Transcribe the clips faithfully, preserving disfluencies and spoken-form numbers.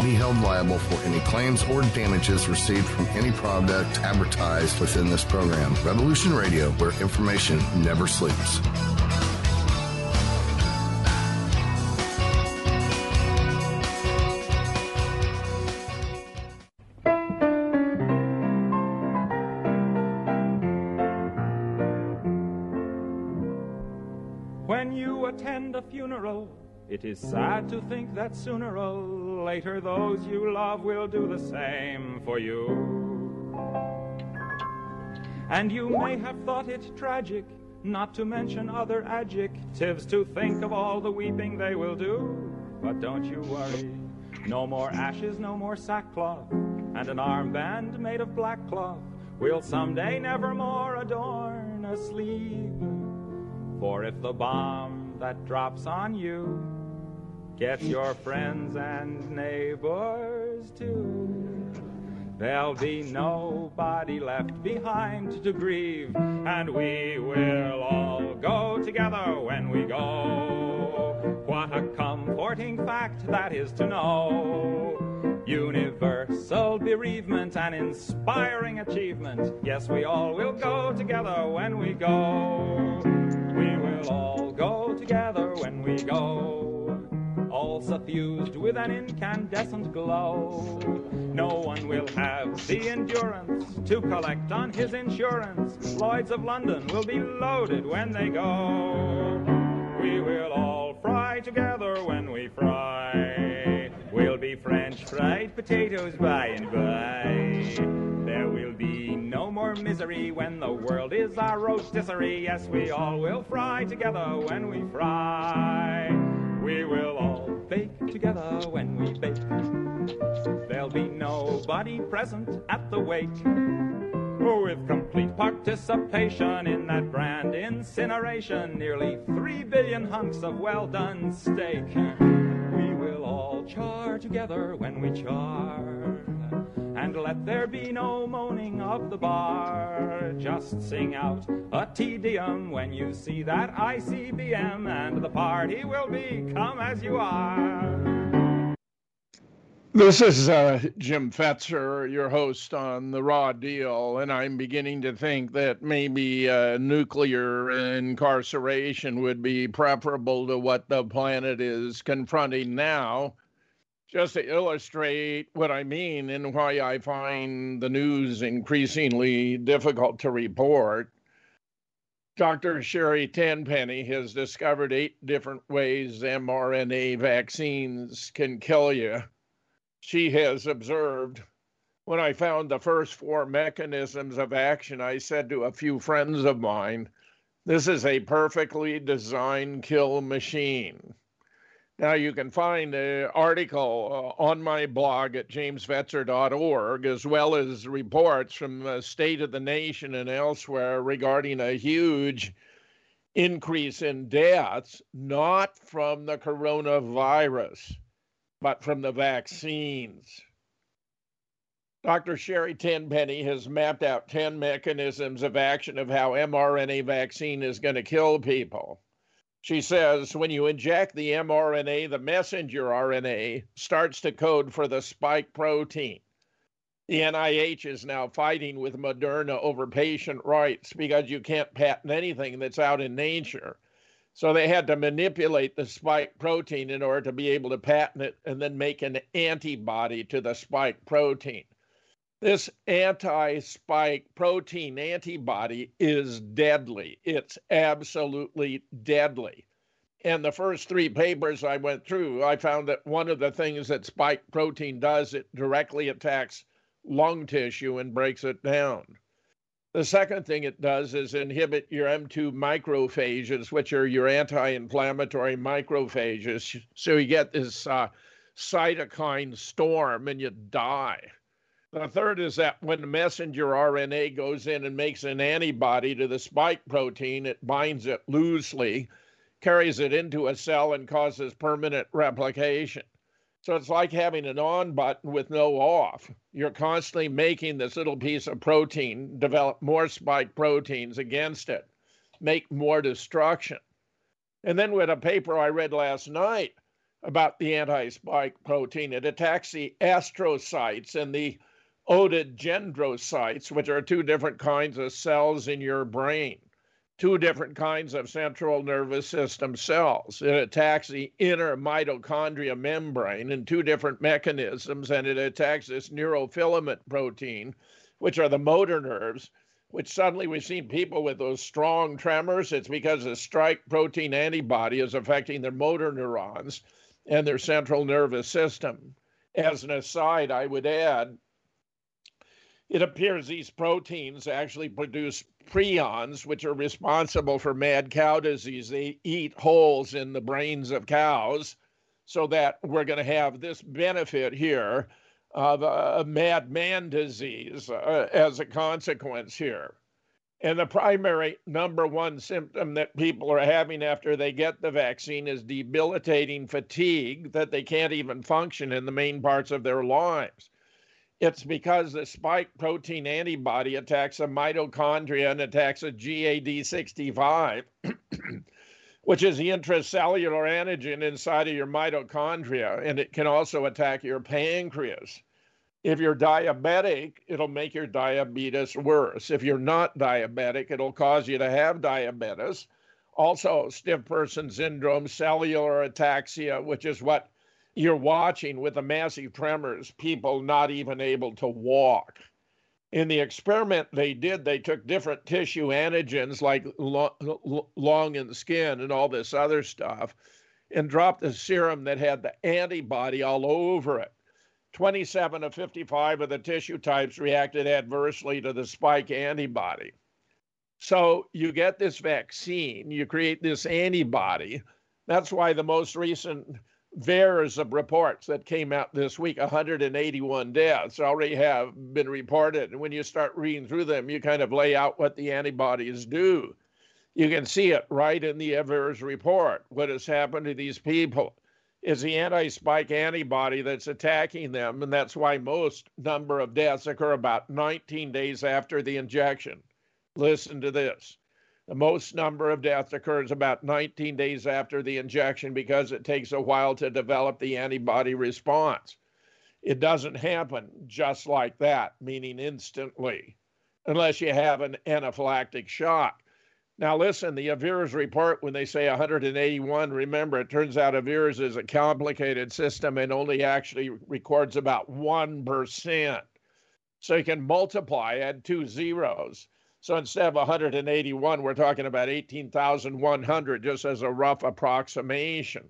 be held liable for any claims or damages received from any product advertised within this program. Revolution Radio, where information never sleeps. When you attend a funeral, it is sad to think that sooner or later those you love will do the same for you. And you may have thought it tragic, not to mention other adjectives, to think of all the weeping they will do. But don't you worry, no more ashes, no more sackcloth, and an armband made of black cloth will someday nevermore adorn a sleeve. For if the bomb that drops on you gets your friends and neighbors too, there'll be nobody left behind to grieve, and we will all go together when we go. What a comforting fact that is to know. Universal bereavement, an inspiring achievement. Yes, we all will go together when we go. We will all go together when we go, all suffused with an incandescent glow. No one will have the endurance to collect on his insurance. Lloyd's of London will be loaded when they go. We will all fry together when we fry. We'll be French fried potatoes by and by. There will be no more misery when the world is our rotisserie. Yes, we all will fry together when we fry. We will all bake together when we bake. There'll be nobody present at the wake. With complete participation in that brand incineration, nearly three billion hunks of well-done steak. We will all char together when we char, and let there be no moaning of the bar. Just sing out a Te Deum when you see that I C B M, and the party will be come as you are. This is uh, Jim Fetzer, your host on The Raw Deal, and I'm beginning to think that maybe uh, nuclear incarceration would be preferable to what the planet is confronting now. Just to illustrate what I mean and why I find the news increasingly difficult to report, Doctor Sherry Tenpenny has discovered eight different ways mRNA vaccines can kill you. She has observed, when I found the first four mechanisms of action, I said to a few friends of mine, this is a perfectly designed kill machine. Now, you can find an article uh, on my blog at james fetzer dot org, as well as reports from the State of the Nation and elsewhere regarding a huge increase in deaths, not from the coronavirus, but from the vaccines. Doctor Sherry Tenpenny has mapped out ten mechanisms of action of how mRNA vaccine is going to kill people. She says when you inject the mRNA, the messenger R N A starts to code for the spike protein. The N I H is now fighting with Moderna over patient rights because you can't patent anything that's out in nature. So they had to manipulate the spike protein in order to be able to patent it and then make an antibody to the spike protein. This anti-spike protein antibody is deadly. It's absolutely deadly. And the first three papers I went through, I found that one of the things that spike protein does, it directly attacks lung tissue and breaks it down. The second thing it does is inhibit your M two macrophages, which are your anti-inflammatory macrophages. So you get this uh, cytokine storm and you die. The third is that when the messenger R N A goes in and makes an antibody to the spike protein, it binds it loosely, carries it into a cell, and causes permanent replication. So it's like having an on button with no off. You're constantly making this little piece of protein develop more spike proteins against it, make more destruction. And then with a paper I read last night, about the anti-spike protein. It attacks the astrocytes and the oligodendrocytes, which are two different kinds of cells in your brain, two different kinds of central nervous system cells. It attacks the inner mitochondria membrane in two different mechanisms, and it attacks this neurofilament protein, which are the motor nerves, which suddenly we've seen people with those strong tremors. It's because the spike protein antibody is affecting their motor neurons and their central nervous system. As an aside, I would add, it appears these proteins actually produce prions, which are responsible for mad cow disease. They eat holes in the brains of cows, so that we're going to have this benefit here of a mad man disease uh, as a consequence here. And the primary number one symptom that people are having after they get the vaccine is debilitating fatigue, that they can't even function in the main parts of their lives. It's because the spike protein antibody attacks the mitochondria and attacks a G A D sixty-five, which is the intracellular antigen inside of your mitochondria, and it can also attack your pancreas. If you're diabetic, it'll make your diabetes worse. If you're not diabetic, it'll cause you to have diabetes. Also, stiff person syndrome, cellular ataxia, which is what you're watching with the massive tremors, people not even able to walk. In the experiment they did, they took different tissue antigens like lung and skin and all this other stuff and dropped a serum that had the antibody all over it. twenty-seven of fifty-five of the tissue types reacted adversely to the spike antibody. So you get this vaccine, you create this antibody. That's why the most recent V A E R S of reports that came out this week, one hundred eighty-one deaths already have been reported. And when you start reading through them, you kind of lay out what the antibodies do. You can see it right in the V A E R S report. What has happened to these people is the anti-spike antibody that's attacking them, and that's why most number of deaths occur about nineteen days after the injection. Listen to this. The most number of deaths occurs about nineteen days after the injection because it takes a while to develop the antibody response. It doesn't happen just like that, meaning instantly, unless you have an anaphylactic shock. Now listen, the V A E R S report, when they say one hundred eighty-one, remember, it turns out V A E R S is a complicated system and only actually records about one percent. So you can multiply, add two zeros. So instead of one hundred eighty-one, we're talking about eighteen thousand one hundred, just as a rough approximation.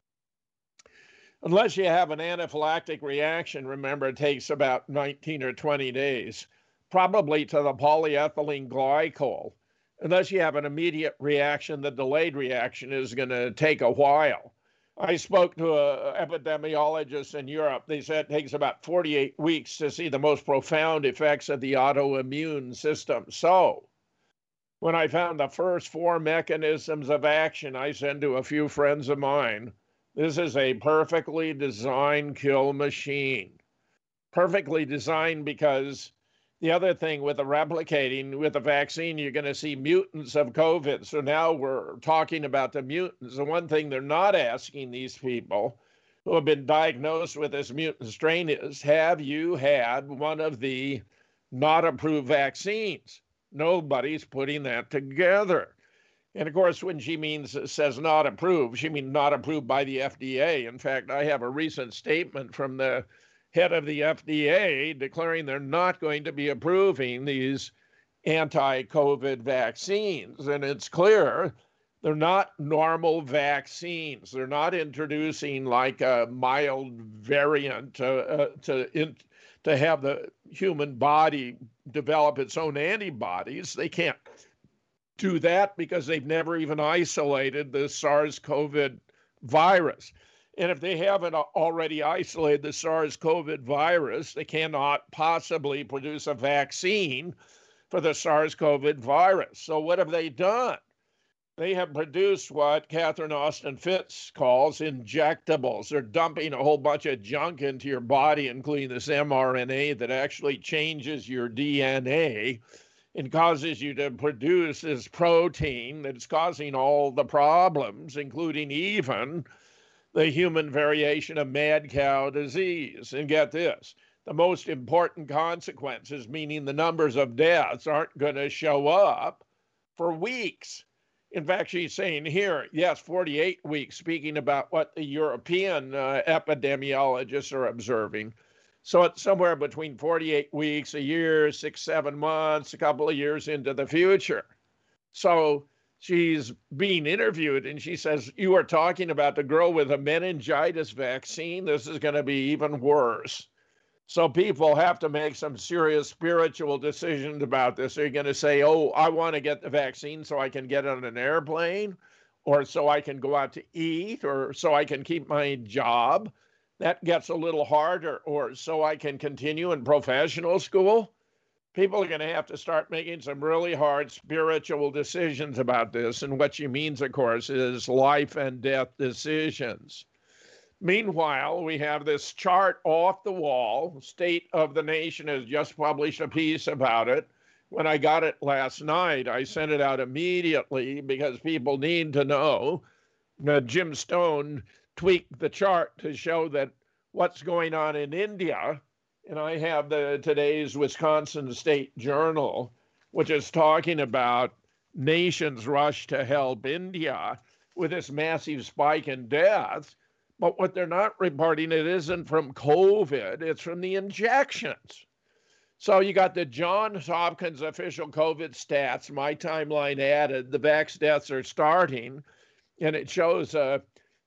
Unless you have an anaphylactic reaction, remember, it takes about nineteen or twenty days, probably to the polyethylene glycol. Unless you have an immediate reaction, the delayed reaction is going to take a while. I spoke to an epidemiologist in Europe. They said it takes about forty-eight weeks to see the most profound effects of the autoimmune system. So when I found the first four mechanisms of action, I said to a few friends of mine, this is a perfectly designed kill machine. Perfectly designed because the other thing with the replicating, with the vaccine, you're going to see mutants of COVID. So now we're talking about the mutants. The one thing they're not asking these people who have been diagnosed with this mutant strain is, have you had one of the not approved vaccines? Nobody's putting that together. And of course, when she means says not approved, she means not approved by the F D A. In fact, I have a recent statement from the head of the F D A declaring they're not going to be approving these anti-COVID vaccines. And it's clear they're not normal vaccines. They're not introducing like a mild variant to, uh, to, in, to have the human body develop its own antibodies. They can't do that because they've never even isolated the SARS-CoV virus. And if they haven't already isolated the SARS-CoV virus, they cannot possibly produce a vaccine for the SARS-CoV virus. So what have they done? They have produced what Catherine Austin Fitts calls injectables. They're dumping a whole bunch of junk into your body, including this mRNA that actually changes your D N A and causes you to produce this protein that's causing all the problems, including even the human variation of mad cow disease. And get this, the most important consequences, meaning the numbers of deaths, aren't going to show up for weeks. In fact, she's saying here, yes, forty-eight weeks, speaking about what the European uh, epidemiologists are observing. So it's somewhere between forty-eight weeks, a year, six, seven months, a couple of years into the future. So she's being interviewed and she says, you are talking about the girl with a meningitis vaccine. This is going to be even worse. So people have to make some serious spiritual decisions about this. Are you going to say, oh, I want to get the vaccine so I can get on an airplane, or so I can go out to eat, or so I can keep my job? That gets a little harder. Or so I can continue in professional school? People are going to have to start making some really hard spiritual decisions about this. And what she means, of course, is life and death decisions. Meanwhile, we have this chart off the wall. State of the Nation has just published a piece about it. When I got it last night, I sent it out immediately because people need to know. Uh, Jim Stone tweaked the chart to show that what's going on in India, and I have the today's Wisconsin State Journal, which is talking about nations rush to help India with this massive spike in deaths. But what they're not reporting, it isn't from COVID, it's from the injections. So you got the Johns Hopkins official COVID stats, my timeline added, the vax deaths are starting, and it shows a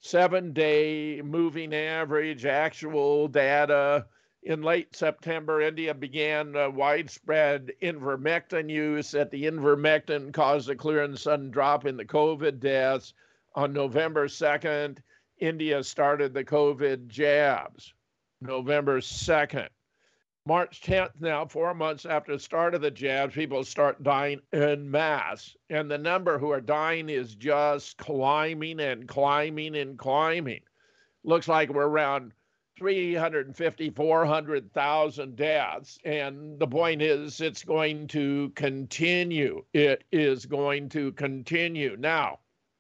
seven-day moving average, actual data. In late September, India began uh, widespread ivermectin use. That the ivermectin caused a clear and sudden drop in the COVID deaths. On November second, India started the COVID jabs, November second. March tenth now, four months after the start of the jabs, people start dying en masse. And the number who are dying is just climbing and climbing and climbing. Looks like we're around three hundred fifty, four hundred thousand deaths. And the point is, it's going to continue. It is going to continue. Now,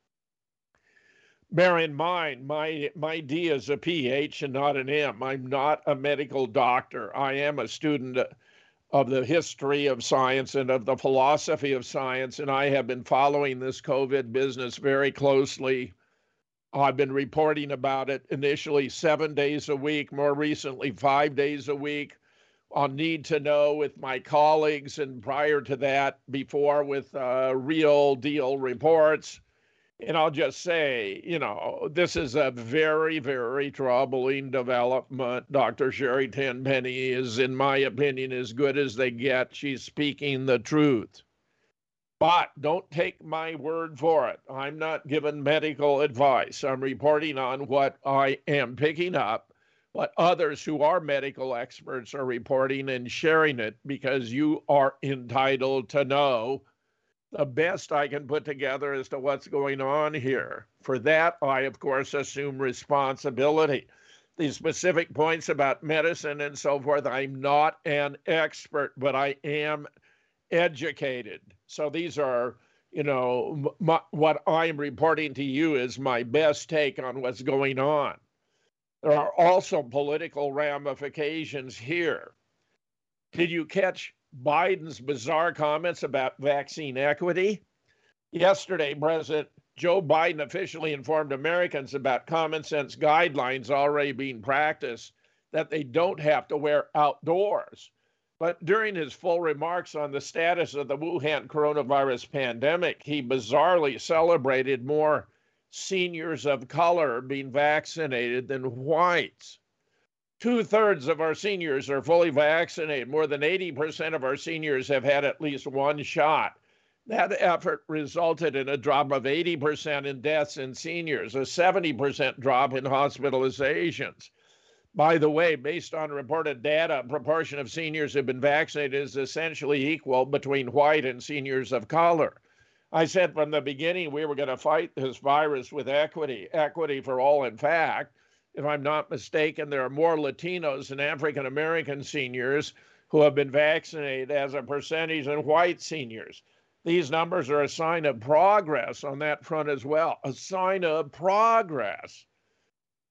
bear in mind, my, my D is a P H and not an M. I'm not a medical doctor. I am a student of the history of science and of the philosophy of science, and I have been following this COVID business very closely. I've been reporting about it initially seven days a week, more recently five days a week on Need to Know with my colleagues, and prior to that, before with uh, Real Deal Reports. And I'll just say, you know, this is a very, very troubling development. Doctor Sherry Tenpenny is, in my opinion, as good as they get. She's speaking the truth. But don't take my word for it. I'm not giving medical advice. I'm reporting on what I am picking up, what others who are medical experts are reporting and sharing it, because you are entitled to know the best I can put together as to what's going on here. For that, I, of course, assume responsibility. These specific points about medicine and so forth, I'm not an expert, but I am educated. So these are, you know, my, what I'm reporting to you is my best take on what's going on. There are also political ramifications here. Did you catch Biden's bizarre comments about vaccine equity? Yesterday, President Joe Biden officially informed Americans about common sense guidelines already being practiced, that they don't have to wear outdoors. But during his full remarks on the status of the Wuhan coronavirus pandemic, he bizarrely celebrated more seniors of color being vaccinated than whites. Two-thirds of our seniors are fully vaccinated. More than eighty percent of our seniors have had at least one shot. That effort resulted in a drop of eighty percent in deaths in seniors, a seventy percent drop in hospitalizations. By the way, based on reported data, proportion of seniors who have been vaccinated is essentially equal between white and seniors of color. I said from the beginning we were going to fight this virus with equity, equity for all. In fact, if I'm not mistaken, there are more Latinos and African American seniors who have been vaccinated as a percentage than white seniors. These numbers are a sign of progress on that front as well, a sign of progress.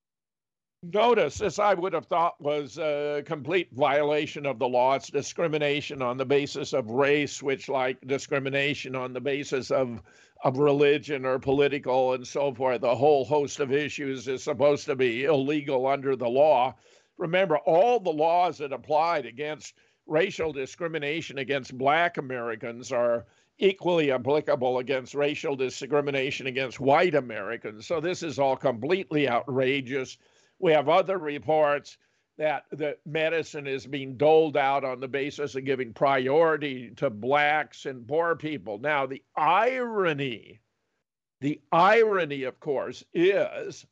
Notice this, I would have thought, was a complete violation of the law. It's discrimination on the basis of race, which, like discrimination on the basis of, of religion or political and so forth, a whole host of issues is supposed to be illegal under the law. Remember, all the laws that applied against racial discrimination against Black Americans are equally applicable against racial discrimination against white Americans. So this is all completely outrageous. We have other reports that the medicine is being doled out on the basis of giving priority to Blacks and poor people. Now, the irony, the irony, of course, is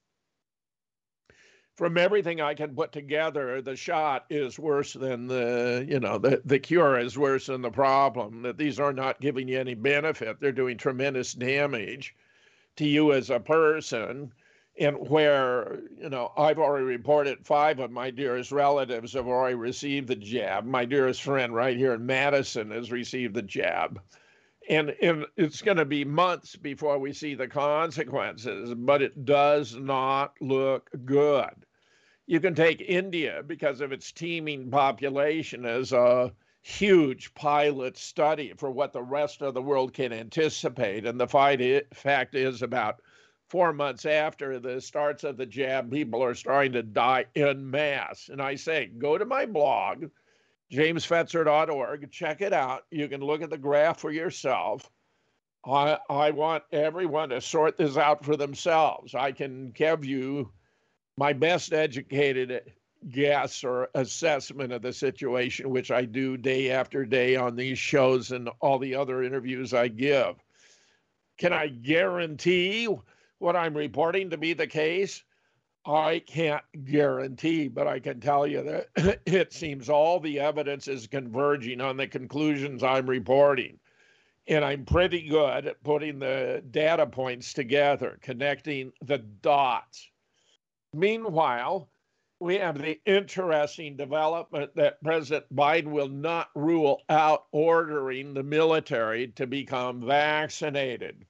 from everything I can put together, the shot is worse than the, you know, the, the cure is worse than the problem, that these are not giving you any benefit. They're doing tremendous damage to you as a person. And where, you know, I've already reported five of my dearest relatives have already received the jab. My dearest friend right here in Madison has received the jab. And, and it's going to be months before we see the consequences, but it does not look good. You can take India because of its teeming population as a huge pilot study for what the rest of the world can anticipate. And the fact is, about four months after the starts of the jab, people are starting to die en masse. And I say, go to my blog, james fetzer dot org, check it out. You can look at the graph for yourself. I, I want everyone to sort this out for themselves. I can give you my best educated guess or assessment of the situation, which I do day after day on these shows and all the other interviews I give. Can I guarantee what I'm reporting to be the case? I can't guarantee, but I can tell you that it seems all the evidence is converging on the conclusions I'm reporting. And I'm pretty good at putting the data points together, connecting the dots. Meanwhile, we have the interesting development that President Biden will not rule out ordering the military to become vaccinated.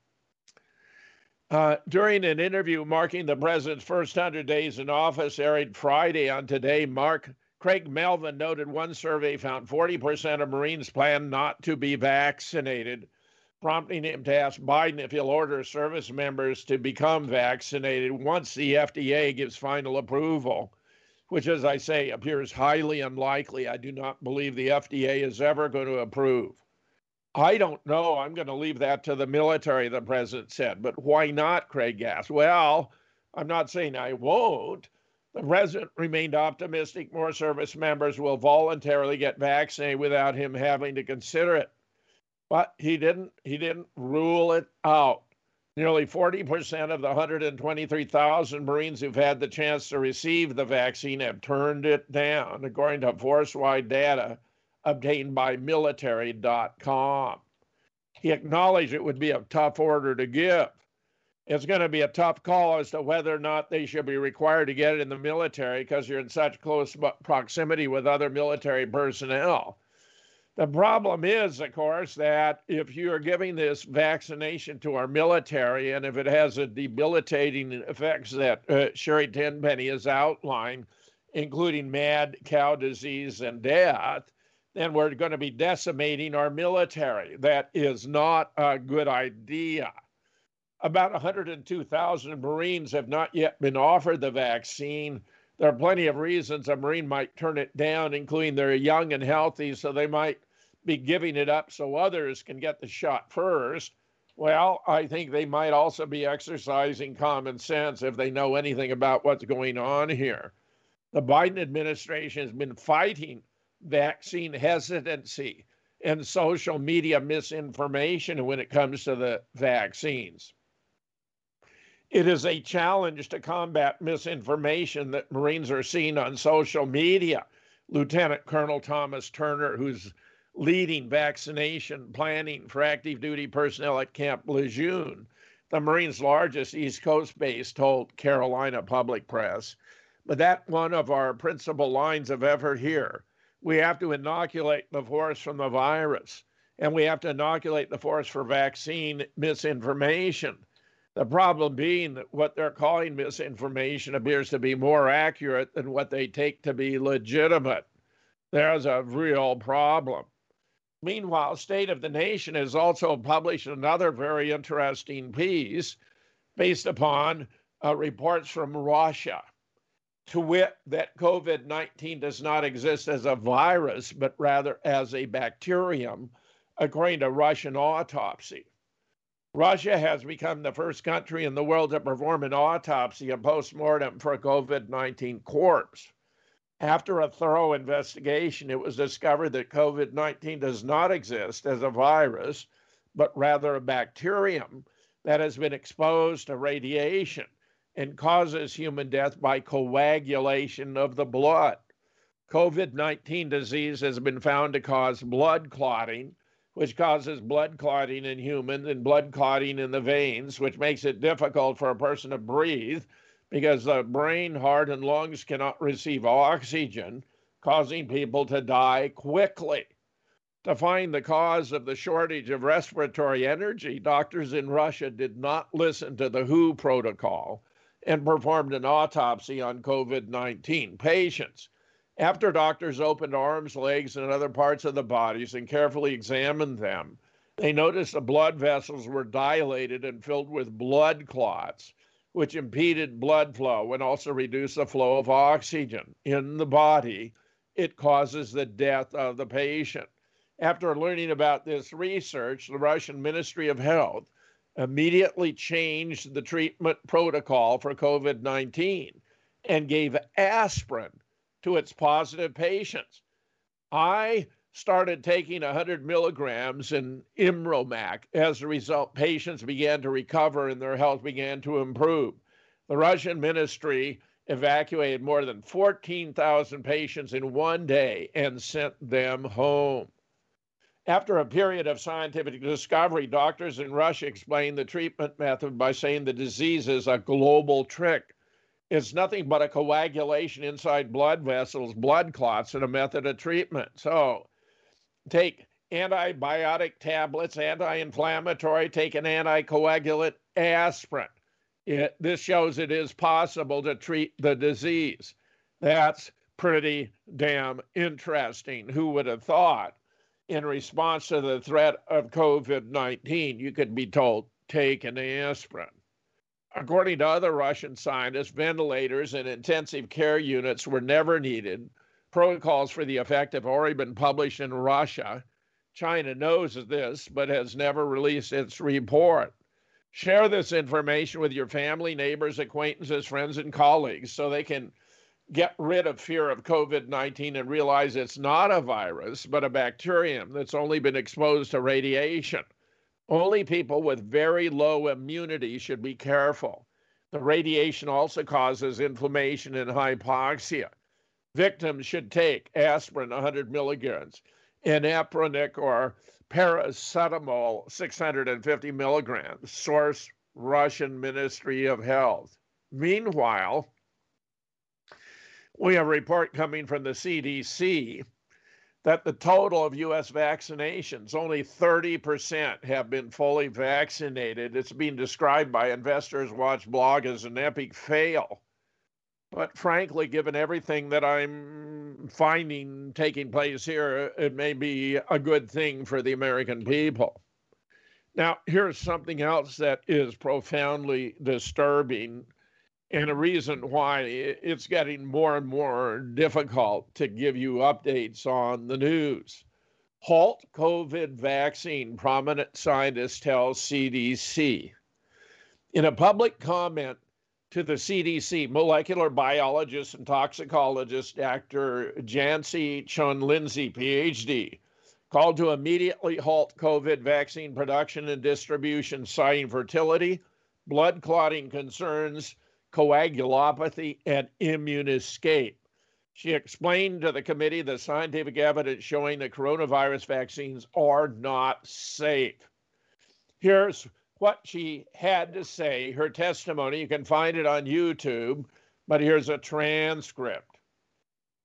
Uh, during an interview marking the president's first one hundred days in office, aired Friday on Today, Mark Craig Melvin noted one survey found forty percent of Marines plan not to be vaccinated, prompting him to ask Biden if he'll order service members to become vaccinated once the F D A gives final approval, which, as I say, appears highly unlikely. I do not believe the F D A is ever going to approve. I don't know. I'm going to leave that to the military, the president said. But why not, Craig asked. Well, I'm not saying I won't. The president remained optimistic more service members will voluntarily get vaccinated without him having to consider it. But he didn't, he didn't rule it out. Nearly forty percent of the one hundred twenty-three thousand Marines who've had the chance to receive the vaccine have turned it down, according to force-wide data obtained by military dot com. He acknowledged it would be a tough order to give. It's going to be a tough call as to whether or not they should be required to get it in the military because you're in such close proximity with other military personnel. The problem is, of course, that if you are giving this vaccination to our military and if it has a debilitating effects that uh, Sherry Tenpenny has outlined, including mad cow disease and death, then we're going to be decimating our military. That is not a good idea. About one hundred two thousand Marines have not yet been offered the vaccine. There are plenty of reasons a Marine might turn it down, including they're young and healthy, so they might be giving it up so others can get the shot first. Well, I think they might also be exercising common sense if they know anything about what's going on here. The Biden administration has been fighting vaccine hesitancy and social media misinformation when it comes to the vaccines. It is a challenge to combat misinformation that Marines are seeing on social media. Lieutenant Colonel Thomas Turner, who's leading vaccination planning for active duty personnel at Camp Lejeune, the Marines' largest East Coast base, told Carolina Public Press. But that's one of our principal lines of effort here. We have to inoculate the force from the virus, and we have to inoculate the force for vaccine misinformation. The problem being that what they're calling misinformation appears to be more accurate than what they take to be legitimate. There's a real problem. Meanwhile, State of the Nation has also published another very interesting piece based upon uh, reports from Russia, to wit that COVID nineteen does not exist as a virus, but rather as a bacterium, according to Russian autopsy. Russia has become the first country in the world to perform an autopsy, a postmortem for a COVID nineteen corpse. After a thorough investigation, it was discovered that COVID nineteen does not exist as a virus, but rather a bacterium that has been exposed to radiation and causes human death by coagulation of the blood. COVID nineteen disease has been found to cause blood clotting, which causes blood clotting in humans and blood clotting in the veins, which makes it difficult for a person to breathe because the brain, heart, and lungs cannot receive oxygen, causing people to die quickly. To find the cause of the shortage of respiratory energy, doctors in Russia did not listen to the W H O protocol and performed an autopsy on COVID nineteen patients. After doctors opened arms, legs, and other parts of the bodies and carefully examined them, they noticed the blood vessels were dilated and filled with blood clots, which impeded blood flow and also reduced the flow of oxygen in the body. It causes the death of the patient. After learning about this research, the Russian Ministry of Health immediately changed the treatment protocol for COVID nineteen and gave aspirin to its positive patients. I started taking one hundred milligrams in Imromac. As a result, patients began to recover and their health began to improve. The Russian ministry evacuated more than fourteen thousand patients in one day and sent them home. After a period of scientific discovery, doctors in Russia explained the treatment method by saying the disease is a global trick. It's nothing but a coagulation inside blood vessels, blood clots, and a method of treatment. So take antibiotic tablets, anti-inflammatory, take an anticoagulant, aspirin. It, this shows it is possible to treat the disease. That's pretty damn interesting. Who would have thought in response to the threat of COVID nineteen, you could be told, take an aspirin. According to other Russian scientists, ventilators and intensive care units were never needed. Protocols for the effect have already been published in Russia. China knows this, but has never released its report. Share this information with your family, neighbors, acquaintances, friends, and colleagues so they can get rid of fear of COVID nineteen and realize it's not a virus, but a bacterium that's only been exposed to radiation. Only people with very low immunity should be careful. The radiation also causes inflammation and hypoxia. Victims should take aspirin one hundred milligrams and Apronic or paracetamol six hundred fifty milligrams. Source, Russian Ministry of Health. Meanwhile, we have a report coming from the C D C that the total of U S vaccinations, only thirty percent have been fully vaccinated. It's being described by Investors Watch blog as an epic fail. But frankly, given everything that I'm finding taking place here, it may be a good thing for the American people. Now, here's something else that is profoundly disturbing, and a reason why it's getting more and more difficult to give you updates on the news. Halt COVID vaccine, prominent scientist tells C D C. In a public comment to the C D C, molecular biologist and toxicologist Doctor Jancy Chun-Lindsay, P H D, called to immediately halt COVID vaccine production and distribution, citing fertility, blood clotting concerns, coagulopathy, and immune escape. She explained to the committee the scientific evidence showing that coronavirus vaccines are not safe. Here's what she had to say, her testimony. You can find it on YouTube, but here's a transcript.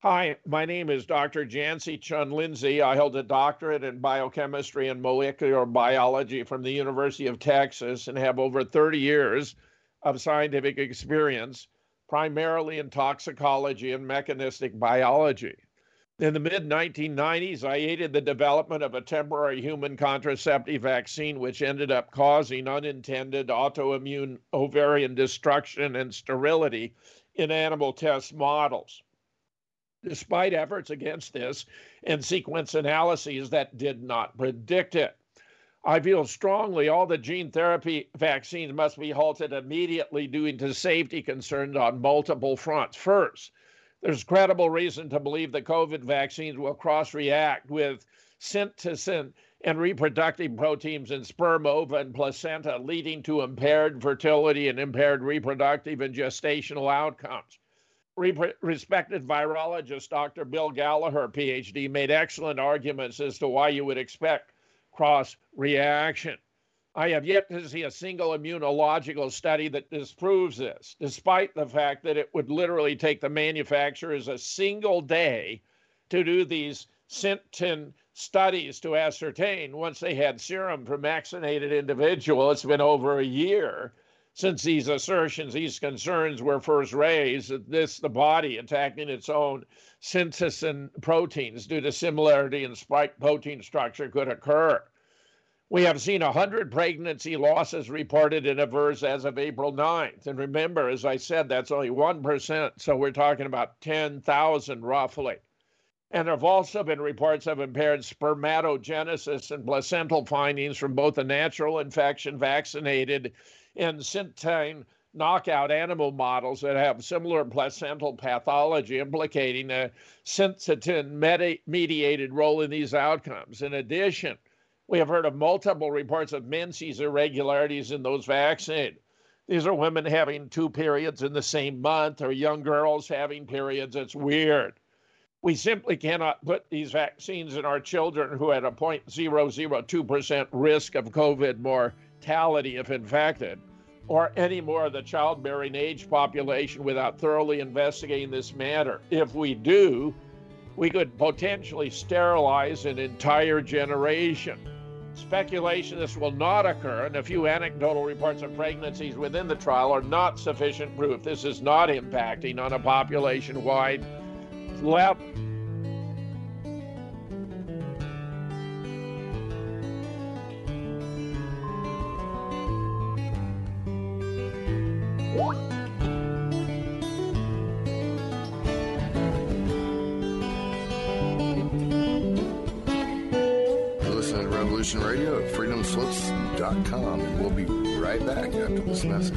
Hi, my name is Doctor Jancy Chun Lindsay. I hold a doctorate in biochemistry and molecular biology from the University of Texas and have over thirty years of scientific experience, primarily in toxicology and mechanistic biology. In the mid nineteen nineties, I aided the development of a temporary human contraceptive vaccine, which ended up causing unintended autoimmune ovarian destruction and sterility in animal test models. Despite efforts against this and sequence analyses that did not predict it. I feel strongly all the gene therapy vaccines must be halted immediately due to safety concerns on multiple fronts. First, there's credible reason to believe the COVID vaccines will cross-react with synthesin and reproductive proteins in sperm, ova, and placenta, leading to impaired fertility and impaired reproductive and gestational outcomes. Respected virologist Doctor Bill Gallagher, P H D, made excellent arguments as to why you would expect cross-reaction. I have yet to see a single immunological study that disproves this, despite the fact that it would literally take the manufacturers a single day to do these synthetin studies to ascertain once they had serum from vaccinated individuals. It's been over a year since these assertions, these concerns were first raised, that this, the body attacking its own synthesin proteins due to similarity in spike protein structure could occur. We have seen one hundred pregnancy losses reported in AVERS as of April ninth. And remember, as I said, that's only one percent, so we're talking about ten thousand roughly. And there have also been reports of impaired spermatogenesis and placental findings from both the natural infection vaccinated and synthetin knockout animal models that have similar placental pathology implicating a synthetin-mediated role in these outcomes. In addition, we have heard of multiple reports of menses irregularities in those vaccinated. These are women having two periods in the same month or young girls having periods. It's weird. We simply cannot put these vaccines in our children who had a zero point zero zero two percent risk of COVID mortality if infected, or any more of the childbearing age population without thoroughly investigating this matter. If we do, we could potentially sterilize an entire generation. Speculation this will not occur, and a few anecdotal reports of pregnancies within the trial are not sufficient proof this is not impacting on a population-wide level. Listen to Revolution Radio at freedom slips dot com, and we'll be right back after this message.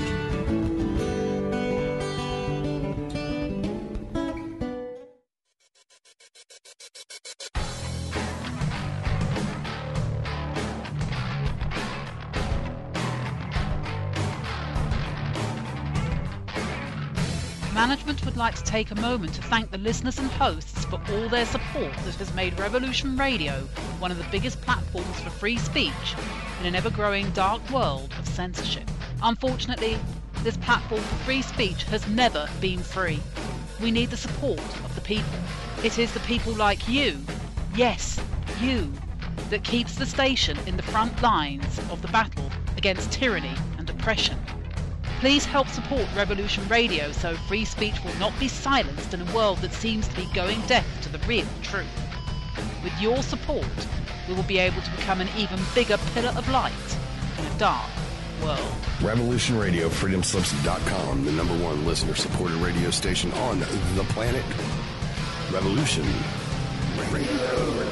Management would like to take a moment to thank the listeners and hosts for all their support that has made Revolution Radio one of the biggest platforms for free speech in an ever-growing dark world of censorship. Unfortunately, this platform for free speech has never been free. We need the support of the people. It is the people like you, yes, you, that keeps the station in the front lines of the battle against tyranny and oppression. Please help support Revolution Radio so free speech will not be silenced in a world that seems to be going deaf to the real truth. With your support, we will be able to become an even bigger pillar of light in a dark world. Revolution Radio, freedom slips dot com, the number one listener-supported radio station on the planet. Revolution Radio.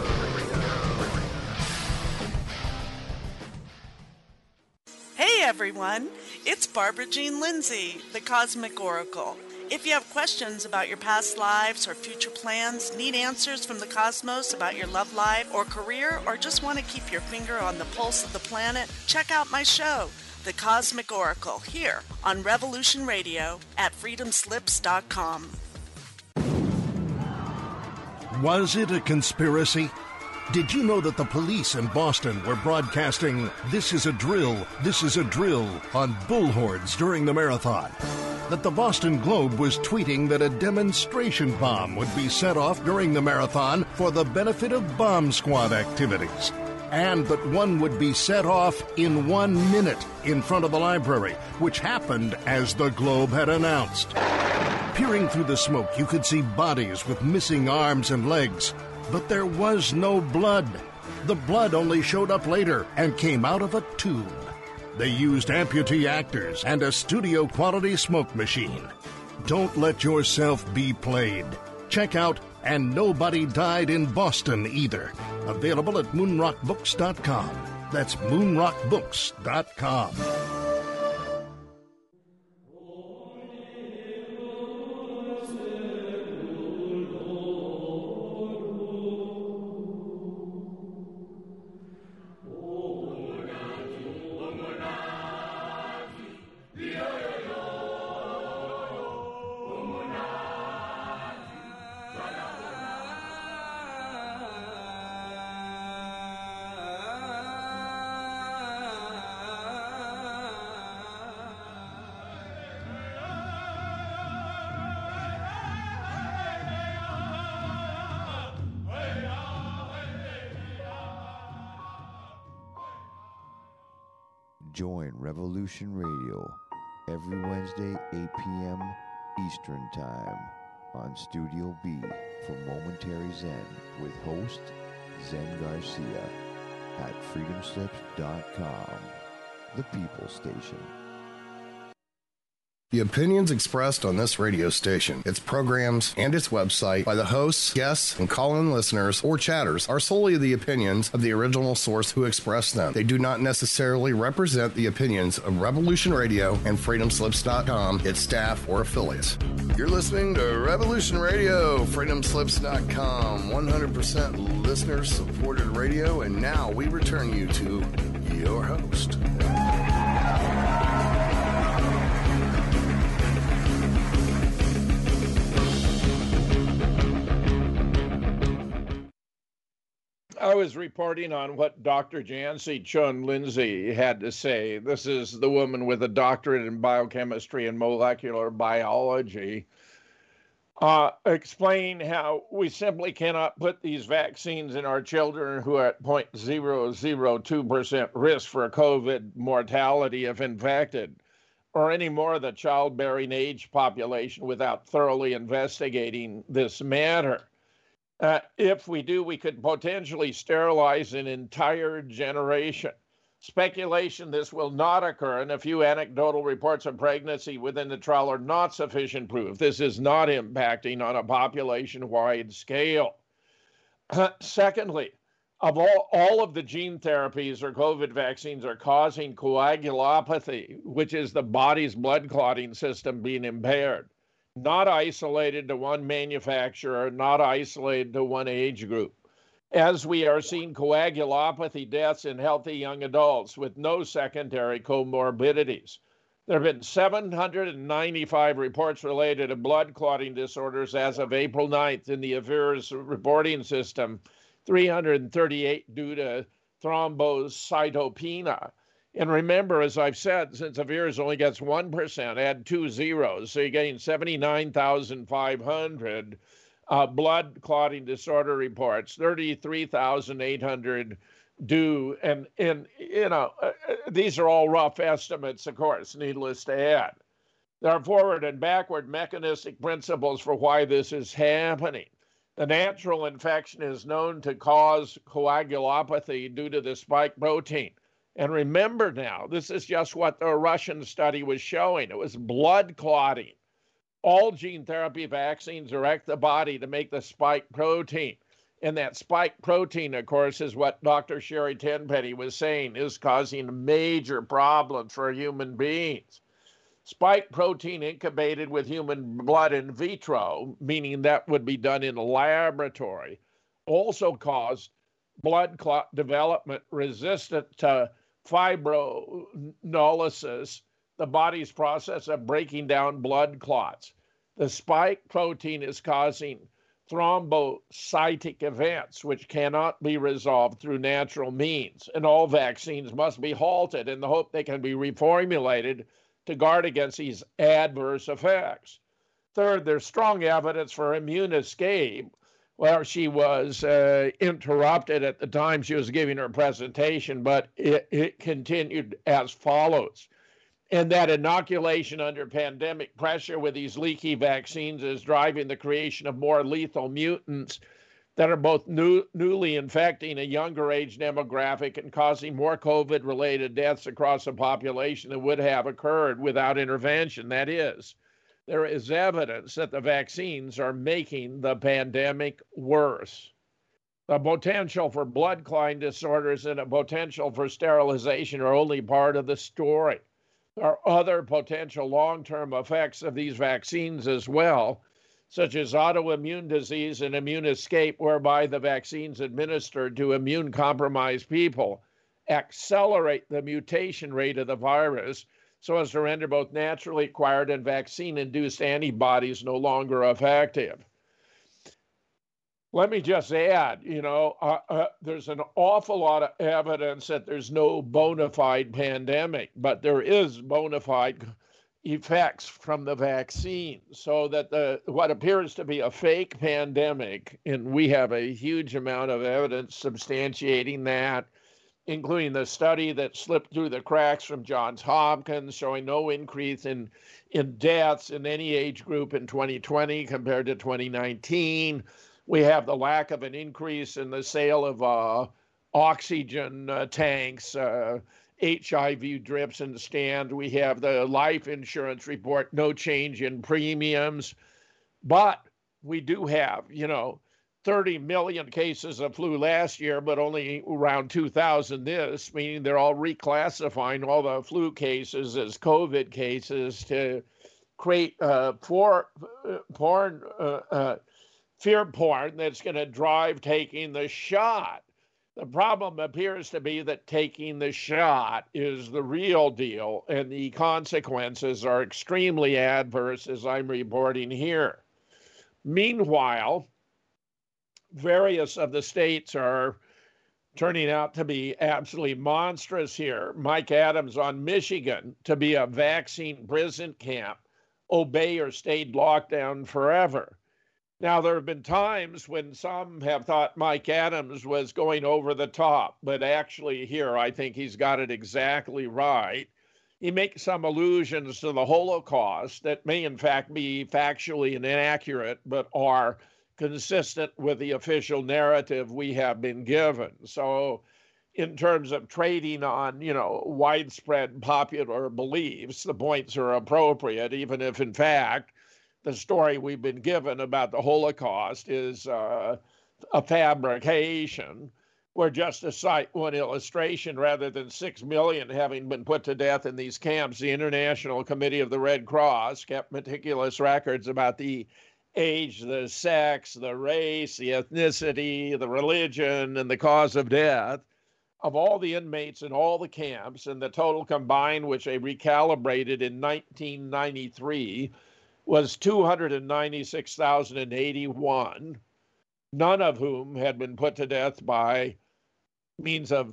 Hey everyone, it's Barbara Jean Lindsay, the Cosmic Oracle. If you have questions about your past lives or future plans, need answers from the cosmos about your love life or career, or just want to keep your finger on the pulse of the planet, check out my show, The Cosmic Oracle, here on Revolution Radio at freedom slips dot com. Was it a conspiracy? Did you know that the police in Boston were broadcasting "This is a drill, this is a drill" on bullhorns during the marathon? that the Boston Globe was tweeting that a demonstration bomb would be set off during the marathon for the benefit of bomb squad activities, and that one would be set off in one minute in front of the library, which happened as the Globe had announced. Peering through the smoke, you could see bodies with missing arms and legs, but there was no blood. The blood only showed up later and came out of a tube. They used amputee actors and a studio-quality smoke machine. Don't let yourself be played. Check out And Nobody Died in Boston Either. Available at moonrock books dot com. That's moonrock books dot com. Join Revolution Radio every Wednesday, eight p.m. Eastern Time on Studio B for Momentary Zen with host Zen Garcia at freedom slips dot com, the People Station. The opinions expressed on this radio station, its programs, and its website by the hosts, guests, and call-in listeners or chatters are solely the opinions of the original source who expressed them. They do not necessarily represent the opinions of Revolution Radio and freedom slips dot com, its staff, or affiliates. You're listening to Revolution Radio, freedom slips dot com, one hundred percent listener-supported radio, and now we return you to your host. I was reporting on what Doctor Jancy Chun Lindsay had to say. This is the woman with a doctorate in biochemistry and molecular biology, uh, explaining how we simply cannot put these vaccines in our children who are at zero point zero zero two percent risk for COVID mortality if infected, or any more of the childbearing age population without thoroughly investigating this matter. Uh, if we do, we could potentially sterilize an entire generation. Speculation this will not occur, and a few anecdotal reports of pregnancy within the trial are not sufficient proof. This is not impacting on a population-wide scale. Uh, secondly, of all, all of the gene therapies or COVID vaccines are causing coagulopathy, which is the body's blood clotting system being impaired. Not isolated to one manufacturer, not isolated to one age group. As we are seeing coagulopathy deaths in healthy young adults with no secondary comorbidities. There have been seven hundred ninety-five reports related to blood clotting disorders as of April ninth in the A V I R S reporting system, three hundred thirty-eight due to thrombocytopenia. And remember, as I've said, since A V I R S only gets one percent, add two zeros, so you're getting seventy-nine thousand five hundred uh, blood clotting disorder reports, thirty-three thousand eight hundred do, and, and you know, uh, these are all rough estimates, of course, needless to add. There are forward and backward mechanistic principles for why this is happening. The natural infection is known to cause coagulopathy due to the spike protein. And remember now, this is just what the Russian study was showing. It was blood clotting. All gene therapy vaccines direct the body to make the spike protein. And that spike protein, of course, is what Doctor Sherry Tenpenny was saying is causing major problems for human beings. Spike protein incubated with human blood in vitro, meaning that would be done in a laboratory, also caused blood clot development resistant to fibrinolysis, the body's process of breaking down blood clots. The spike protein is causing thrombocytic events, which cannot be resolved through natural means. And all vaccines must be halted in the hope they can be reformulated to guard against these adverse effects. Third, there's strong evidence for immune escape. Well, she was uh, interrupted at the time she was giving her presentation, but it, it continued as follows. And that inoculation under pandemic pressure with these leaky vaccines is driving the creation of more lethal mutants that are both new, newly infecting a younger age demographic and causing more COVID-related deaths across the population than would have occurred without intervention. That is, there is evidence that the vaccines are making the pandemic worse. The potential for blood clotting disorders and a potential for sterilization are only part of the story. There are other potential long-term effects of these vaccines as well, such as autoimmune disease and immune escape, whereby the vaccines administered to immune-compromised people accelerate the mutation rate of the virus so as to render both naturally acquired and vaccine-induced antibodies no longer effective. Let me just add, you know, uh, uh, there's an awful lot of evidence that there's no bona fide pandemic, but there is bona fide effects from the vaccine, so that the what appears to be a fake pandemic, and we have a huge amount of evidence substantiating that, including the study that slipped through the cracks from Johns Hopkins showing no increase in, in deaths in any age group in twenty twenty compared to twenty nineteen. We have the lack of an increase in the sale of uh, oxygen uh, tanks, uh, H I V drips in the stand. We have the life insurance report, no change in premiums. But we do have, you know, thirty million cases of flu last year, but only around two thousand this, meaning they're all reclassifying all the flu cases as COVID cases to create uh, for, uh, porn, uh, uh, fear porn that's going to drive taking the shot. The problem appears to be that taking the shot is the real deal, and the consequences are extremely adverse, as I'm reporting here. Meanwhile, various of the states are turning out to be absolutely monstrous here. Mike Adams on Michigan to be a vaccine prison camp, obey or stay locked down forever. Now, there have been times when some have thought Mike Adams was going over the top, but actually here I think he's got it exactly right. He makes some allusions to the Holocaust that may in fact be factually inaccurate, but are consistent with the official narrative we have been given. So in terms of trading on, you know, widespread popular beliefs, the points are appropriate, even if in fact the story we've been given about the Holocaust is uh, a fabrication, where just to cite one illustration, rather than six million having been put to death in these camps, the International Committee of the Red Cross kept meticulous records about the age, the sex, the race, the ethnicity, the religion, and the cause of death of all the inmates in all the camps, and the total combined, which they recalibrated in nineteen ninety-three, was two hundred ninety-six thousand eighty-one, none of whom had been put to death by means of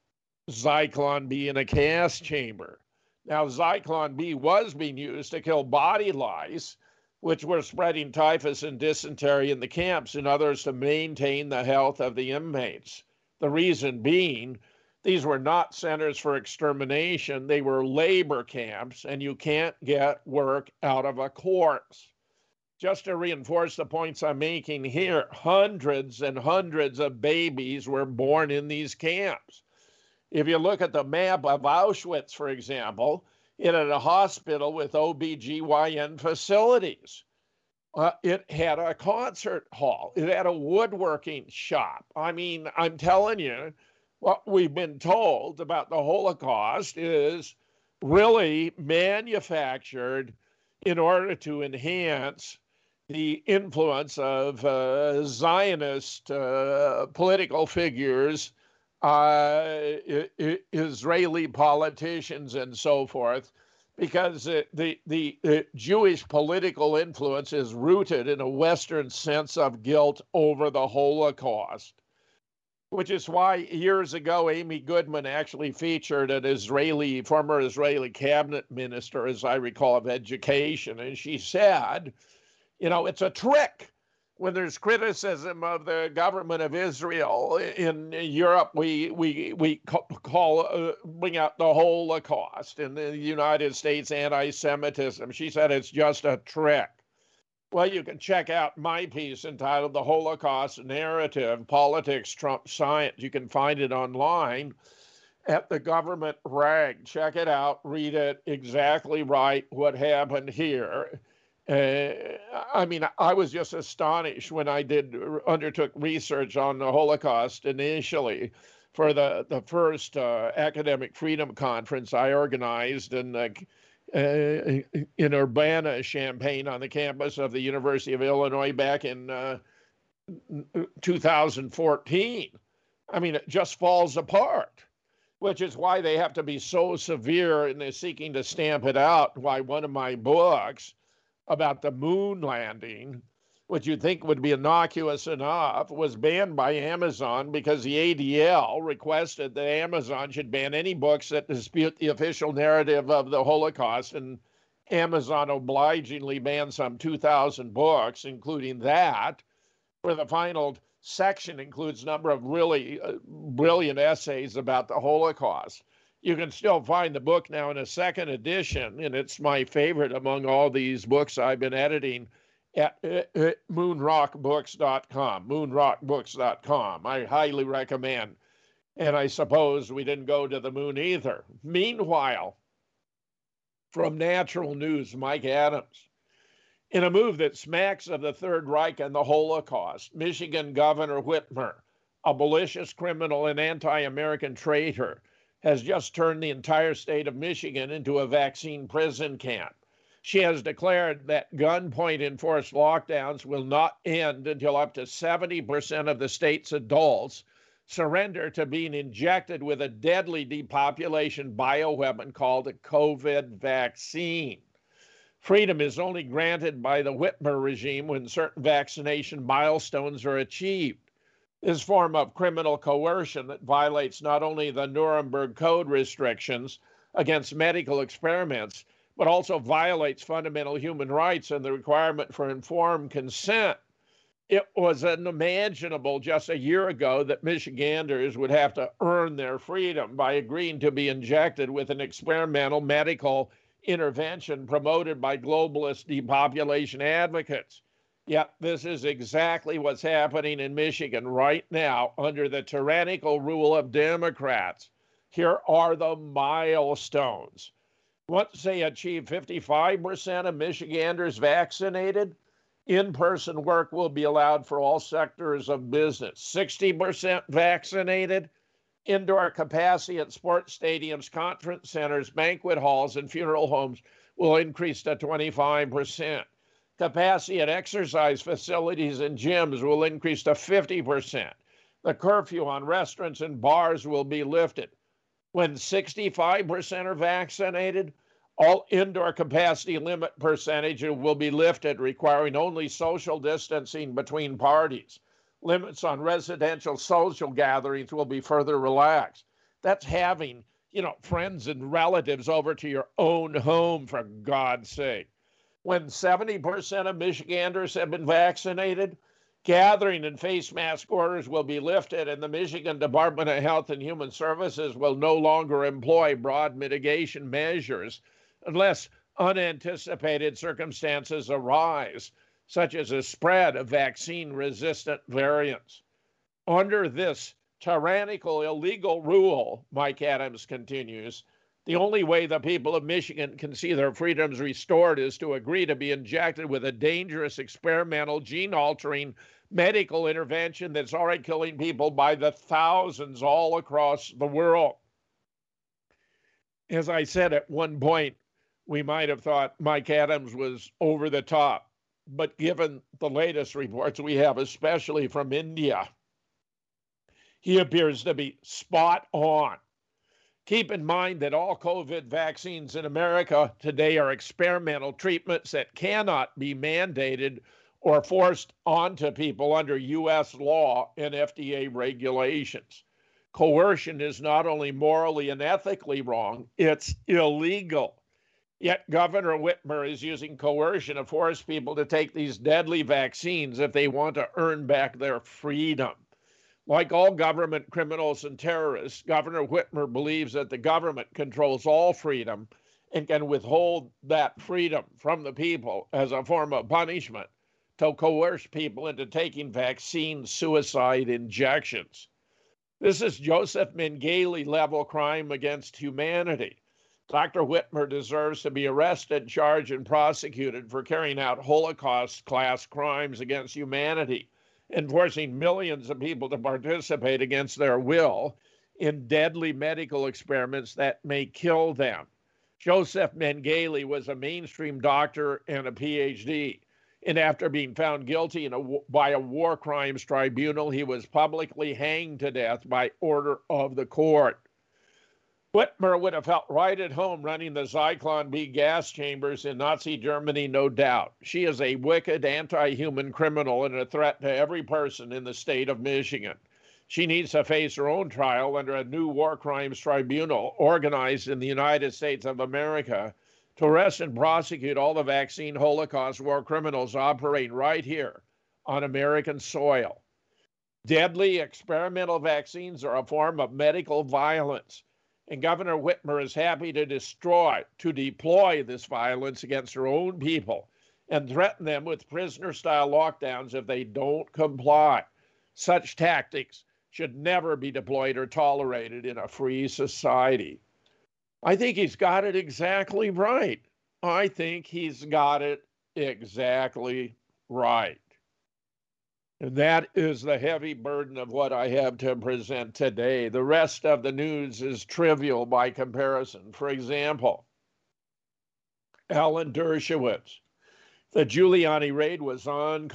Zyklon B in a gas chamber. Now, Zyklon B was being used to kill body lice, which were spreading typhus and dysentery in the camps, and others to maintain the health of the inmates. The reason being, these were not centers for extermination. They were labor camps, and you can't get work out of a corpse. Just to reinforce the points I'm making here, hundreds and hundreds of babies were born in these camps. If you look at the map of Auschwitz, for example, it had a hospital with O B G Y N facilities. Uh, it had a concert hall. It had a woodworking shop. I mean, I'm telling you, what we've been told about the Holocaust is really manufactured in order to enhance the influence of uh, Zionist uh, political figures, uh, I- I- Israeli politicians, and so forth, because uh, the, the, the Jewish political influence is rooted in a Western sense of guilt over the Holocaust. which is why years ago Amy Goodman actually featured an Israeli, former Israeli cabinet minister, as I recall, of education. And she said, you know, it's a trick. When there's criticism of the government of Israel in Europe, we we we call uh, bring out the Holocaust. In the United States, anti-Semitism. She said it's just a trick. Well, you can check out my piece entitled "The Holocaust Narrative: Politics Trump Science." You can find it online at the government rag. Check it out. Read it. Exactly right. What happened here. Uh, I mean, I was just astonished when I did undertook research on the Holocaust initially for the, the first uh, academic freedom conference I organized in, uh, uh, in Urbana-Champaign on the campus of the University of Illinois back in uh, two thousand fourteen. I mean, it just falls apart, which is why they have to be so severe in their seeking to stamp it out. Why one of my books about the moon landing, which you'd think would be innocuous enough, was banned by Amazon because the A D L requested that Amazon should ban any books that dispute the official narrative of the Holocaust. And Amazon obligingly banned some two thousand books, including that, where the final section includes a number of really uh, brilliant essays about the Holocaust. You can still find the book now in a second edition, and it's my favorite among all these books I've been editing at uh, moonrock books dot com, moonrock books dot com. I highly recommend. And I suppose we didn't go to the moon either. Meanwhile, from Natural News, Mike Adams. In a move that smacks of the Third Reich and the Holocaust, Michigan Governor Whitmer, a malicious criminal and anti-American traitor, has just turned the entire state of Michigan into a vaccine prison camp. She has declared that gunpoint enforced lockdowns will not end until up to seventy percent of the state's adults surrender to being injected with a deadly depopulation bioweapon called a COVID vaccine. Freedom is only granted by the Whitmer regime when certain vaccination milestones are achieved. This form of criminal coercion that violates not only the Nuremberg Code restrictions against medical experiments, but also violates fundamental human rights and the requirement for informed consent. It was unimaginable just a year ago that Michiganders would have to earn their freedom by agreeing to be injected with an experimental medical intervention promoted by globalist depopulation advocates. Yet this is exactly what's happening in Michigan right now under the tyrannical rule of Democrats. Here are the milestones. Once they achieve fifty-five percent of Michiganders vaccinated, in-person work will be allowed for all sectors of business. sixty percent vaccinated, indoor capacity at sports stadiums, conference centers, banquet halls, and funeral homes will increase to twenty-five percent. Capacity at exercise facilities and gyms will increase to fifty percent. The curfew on restaurants and bars will be lifted. When sixty-five percent are vaccinated, all indoor capacity limit percentage will be lifted, requiring only social distancing between parties. Limits on residential social gatherings will be further relaxed. That's having, you know, friends and relatives over to your own home, for God's sake. When seventy percent of Michiganders have been vaccinated, gathering and face mask orders will be lifted, and the Michigan Department of Health and Human Services will no longer employ broad mitigation measures unless unanticipated circumstances arise, such as a spread of vaccine-resistant variants. Under this tyrannical, illegal rule, Mike Adams continues, the only way the people of Michigan can see their freedoms restored is to agree to be injected with a dangerous, experimental, gene-altering medical intervention that's already killing people by the thousands all across the world. As I said at one point, we might have thought Mike Adams was over the top, but given the latest reports we have, especially from India, he appears to be spot on. Keep in mind that all COVID vaccines in America today are experimental treatments that cannot be mandated or forced onto people under U S law and F D A regulations. Coercion is not only morally and ethically wrong, it's illegal. Yet Governor Whitmer is using coercion to force people to take these deadly vaccines if they want to earn back their freedom. Like all government criminals and terrorists, Governor Whitmer believes that the government controls all freedom and can withhold that freedom from the people as a form of punishment to coerce people into taking vaccine suicide injections. This is Joseph Mengele level crime against humanity. Doctor Whitmer deserves to be arrested, charged, and prosecuted for carrying out Holocaust-class crimes against humanity and forcing millions of people to participate against their will in deadly medical experiments that may kill them. Joseph Mengele was a mainstream doctor and a P H D, and after being found guilty in a, by a war crimes tribunal, he was publicly hanged to death by order of the court. Whitmer would have felt right at home running the Zyklon B gas chambers in Nazi Germany, no doubt. She is a wicked, anti-human criminal and a threat to every person in the state of Michigan. She needs to face her own trial under a new war crimes tribunal organized in the United States of America to arrest and prosecute all the vaccine Holocaust war criminals operating right here on American soil. Deadly experimental vaccines are a form of medical violence, and Governor Whitmer is happy to destroy, to deploy this violence against her own people and threaten them with prisoner-style lockdowns if they don't comply. Such tactics should never be deployed or tolerated in a free society. I think he's got it exactly right. I think he's got it exactly right. And that is the heavy burden of what I have to present today. The rest of the news is trivial by comparison. For example, Alan Dershowitz. The Giuliani raid was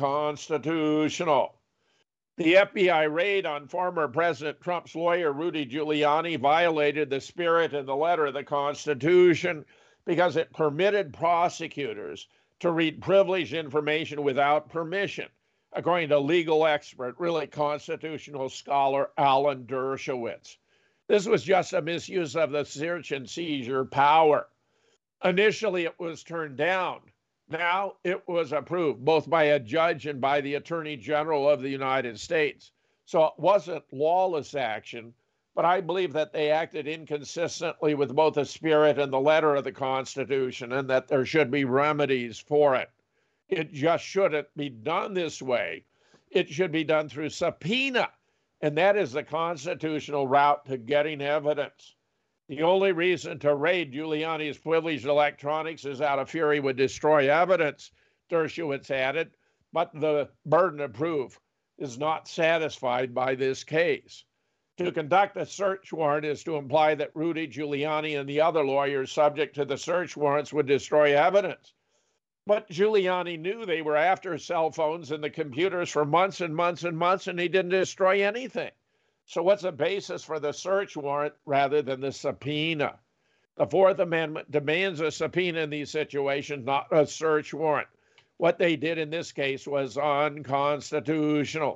unconstitutional. The F B I raid on former President Trump's lawyer, Rudy Giuliani, violated the spirit and the letter of the Constitution because it permitted prosecutors to read privileged information without permission, according to legal expert, really constitutional scholar Alan Dershowitz. This was just a misuse of the search and seizure power. Initially, it was turned down. Now it was approved, both by a judge and by the Attorney General of the United States. So it wasn't lawless action, but I believe that they acted inconsistently with both the spirit and the letter of the Constitution, and that there should be remedies for it. It just shouldn't be done this way. It should be done through subpoena, and that is the constitutional route to getting evidence. The only reason to raid Giuliani's privileged electronics is out of fear he would destroy evidence, Dershowitz added, but the burden of proof is not satisfied by this case. To conduct a search warrant is to imply that Rudy Giuliani and the other lawyers subject to the search warrants would destroy evidence. But Giuliani knew they were after cell phones and the computers for months and months and months, and he didn't destroy anything. So what's the basis for the search warrant rather than the subpoena? The Fourth Amendment demands a subpoena in these situations, not a search warrant. What they did in this case was unconstitutional.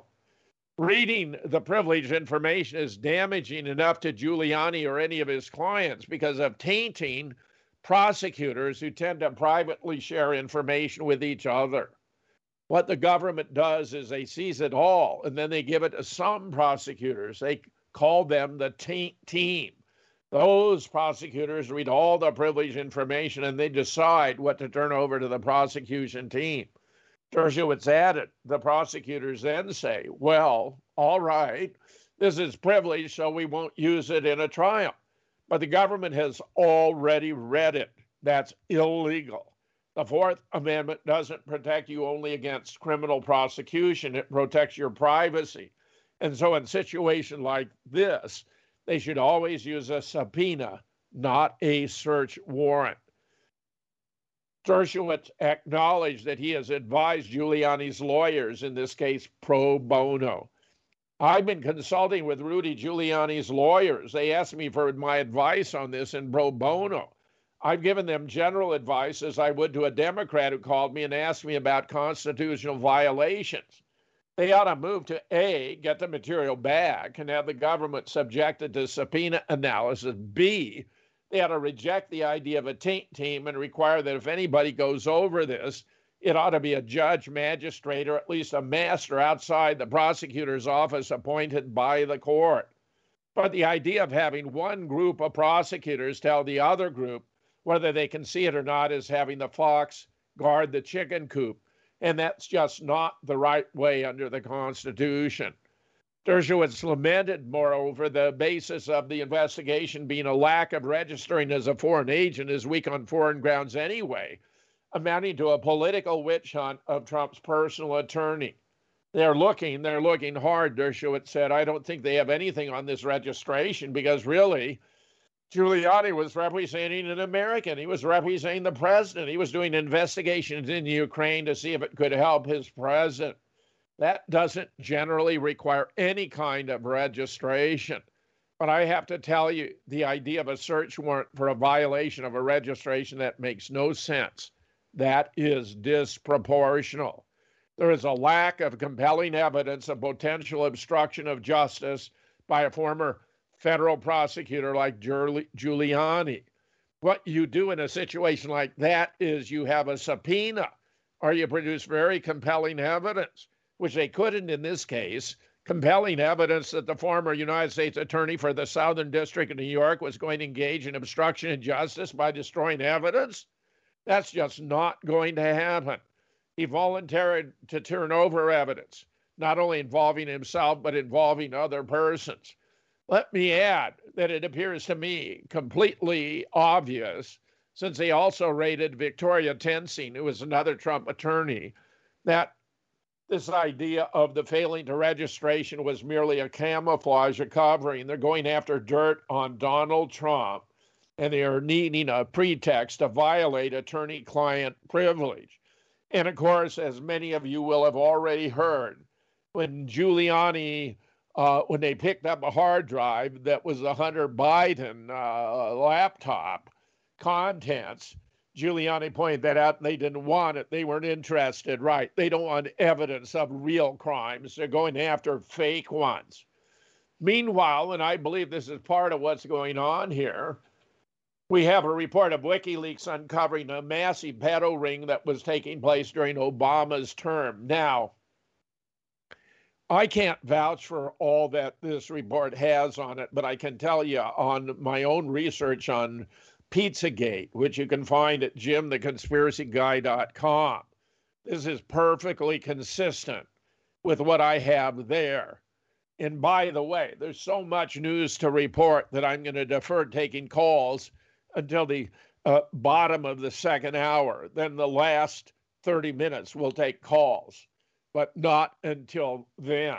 Reading the privileged information is damaging enough to Giuliani or any of his clients because of tainting prosecutors who tend to privately share information with each other. What the government does is they seize it all, and then they give it to some prosecutors. They call them the taint team. Those prosecutors read all the privileged information, and they decide what to turn over to the prosecution team. Dershowitz added, the prosecutors then say, well, all right, this is privileged, so we won't use it in a trial. But the government has already read it. That's illegal. The Fourth Amendment doesn't protect you only against criminal prosecution. It protects your privacy. And so in situations like this, they should always use a subpoena, not a search warrant. Dershowitz acknowledged that he has advised Giuliani's lawyers, in this case pro bono. I've been consulting with Rudy Giuliani's lawyers. They asked me for my advice on this in pro bono. I've given them general advice as I would to a Democrat who called me and asked me about constitutional violations. They ought to move to A, get the material back and have the government subjected to subpoena analysis. B, they ought to reject the idea of a taint team and require that if anybody goes over this, it ought to be a judge, magistrate, or at least a master outside the prosecutor's office appointed by the court. But the idea of having one group of prosecutors tell the other group whether they can see it or not is having the fox guard the chicken coop. And that's just not the right way under the Constitution. Dershowitz lamented, moreover, the basis of the investigation being a lack of registering as a foreign agent is weak on foreign grounds anyway, amounting to a political witch hunt of Trump's personal attorney. They're looking, they're looking hard, Dershowitz said. I don't think they have anything on this registration because really, Giuliani was representing an American. He was representing the president. He was doing investigations in Ukraine to see if it could help his president. That doesn't generally require any kind of registration. But I have to tell you, the idea of a search warrant for a violation of a registration, that makes no sense. That is disproportional. There is a lack of compelling evidence of potential obstruction of justice by a former federal prosecutor like Giuliani. What you do in a situation like that is you have a subpoena or you produce very compelling evidence, which they couldn't in this case. Compelling evidence that the former United States attorney for the Southern District of New York was going to engage in obstruction of justice by destroying evidence. That's just not going to happen. He volunteered to turn over evidence, not only involving himself, but involving other persons. Let me add that it appears to me completely obvious, since he also raided Victoria Tensing, who was another Trump attorney, that this idea of the failing to registration was merely a camouflage, a covering. They're going after dirt on Donald Trump, and they are needing a pretext to violate attorney-client privilege. And of course, as many of you will have already heard, when Giuliani Uh, when they picked up a hard drive that was the Hunter Biden uh, laptop contents, Giuliani pointed that out and they didn't want it. They weren't interested, right? They don't want evidence of real crimes. They're going after fake ones. Meanwhile, and I believe this is part of what's going on here, we have a report of WikiLeaks uncovering a massive pedo ring that was taking place during Obama's term. Now, I can't vouch for all that this report has on it, but I can tell you on my own research on Pizzagate, which you can find at jim the conspiracy guy dot com, this is perfectly consistent with what I have there. And by the way, there's so much news to report that I'm going to defer taking calls until the uh, bottom of the second hour. Then the last thirty minutes we'll take calls, but not until then.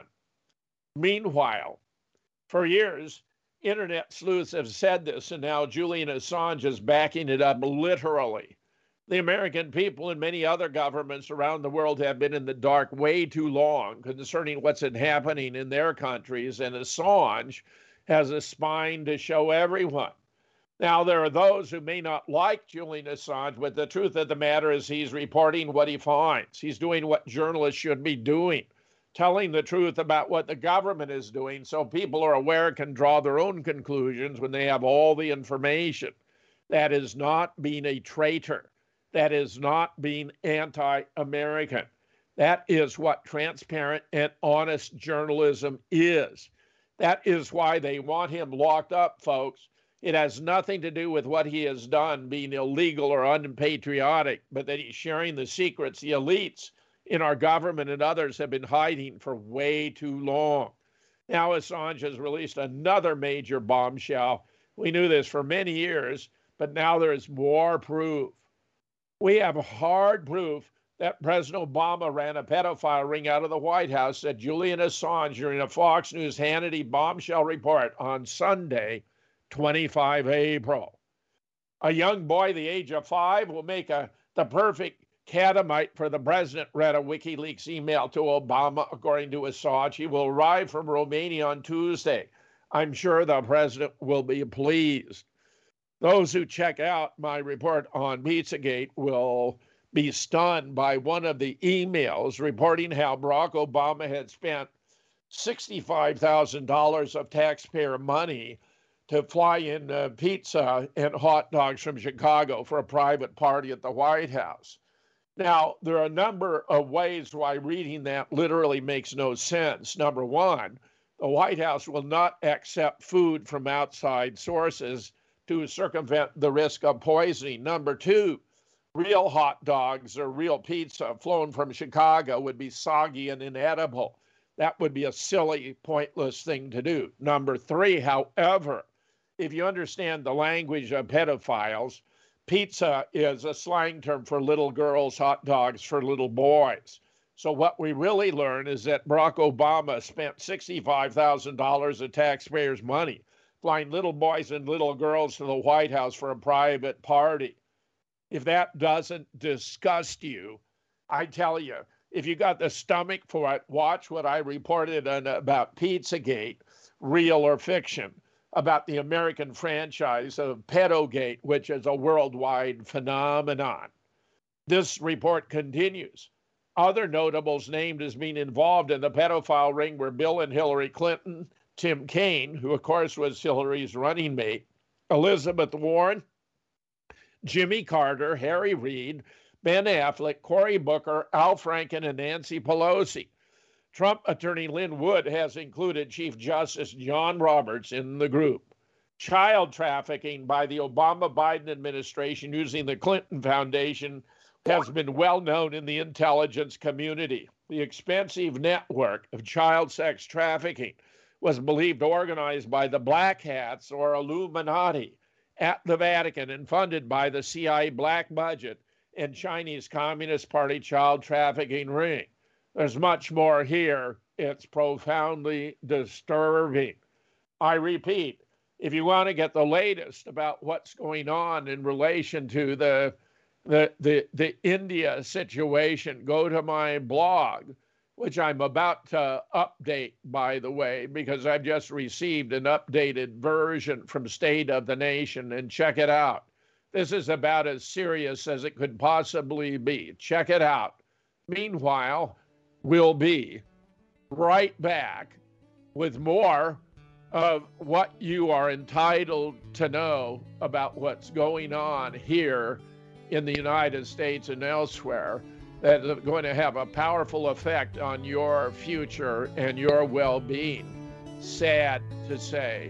Meanwhile, for years, internet sleuths have said this, and now Julian Assange is backing it up literally. The American people and many other governments around the world have been in the dark way too long concerning what's been happening in their countries, and Assange has a spine to show everyone. Now, there are those who may not like Julian Assange, but the truth of the matter is he's reporting what he finds. He's doing what journalists should be doing, telling the truth about what the government is doing so people are aware and can draw their own conclusions when they have all the information. That is not being a traitor. That is not being anti-American. That is what transparent and honest journalism is. That is why they want him locked up, folks. It has nothing to do with what he has done being illegal or unpatriotic, but that he's sharing the secrets the elites in our government and others have been hiding for way too long. Now Assange has released another major bombshell. We knew this for many years, but now there is more proof. We have hard proof that President Obama ran a pedophile ring out of the White House, said Julian Assange during a Fox News Hannity bombshell report on Sunday, twenty-fifth of April. A young boy the age of five will make a, the perfect catamite for the president, read a WikiLeaks email to Obama, according to Assange. He will arrive from Romania on Tuesday. I'm sure the president will be pleased. Those who check out my report on Pizzagate will be stunned by one of the emails reporting how Barack Obama had spent sixty-five thousand dollars of taxpayer money to fly in uh, pizza and hot dogs from Chicago for a private party at the White House. Now, there are a number of ways why reading that literally makes no sense. Number one, the White House will not accept food from outside sources to circumvent the risk of poisoning. Number two, real hot dogs or real pizza flown from Chicago would be soggy and inedible. That would be a silly, pointless thing to do. Number three, however, if you understand the language of pedophiles, pizza is a slang term for little girls, hot dogs for little boys. So what we really learn is that Barack Obama spent sixty-five thousand dollars of taxpayers' money flying little boys and little girls to the White House for a private party. If that doesn't disgust you, I tell you, if you got the stomach for it, watch what I reported on, about Pizzagate, real or fiction, about the American franchise of Pedogate, which is a worldwide phenomenon. This report continues. Other notables named as being involved in the pedophile ring were Bill and Hillary Clinton, Tim Kaine, who of course was Hillary's running mate, Elizabeth Warren, Jimmy Carter, Harry Reid, Ben Affleck, Cory Booker, Al Franken, and Nancy Pelosi. Trump attorney Lynn Wood has included Chief Justice John Roberts in the group. Child trafficking by the Obama-Biden administration using the Clinton Foundation has been well known in the intelligence community. The expensive network of child sex trafficking was believed organized by the Black Hats or Illuminati at the Vatican and funded by the C I A black budget and Chinese Communist Party child trafficking ring. There's much more here. It's profoundly disturbing. I repeat, if you want to get the latest about what's going on in relation to the the the, the India situation, go to my blog, which I'm about to update, by the way, because I've just received an updated version from State of the Nation, and check it out. This is about as serious as it could possibly be. Check it out. Meanwhile, we'll be right back with more of what you are entitled to know about what's going on here in the United States and elsewhere that is going to have a powerful effect on your future and your well-being. Sad to say.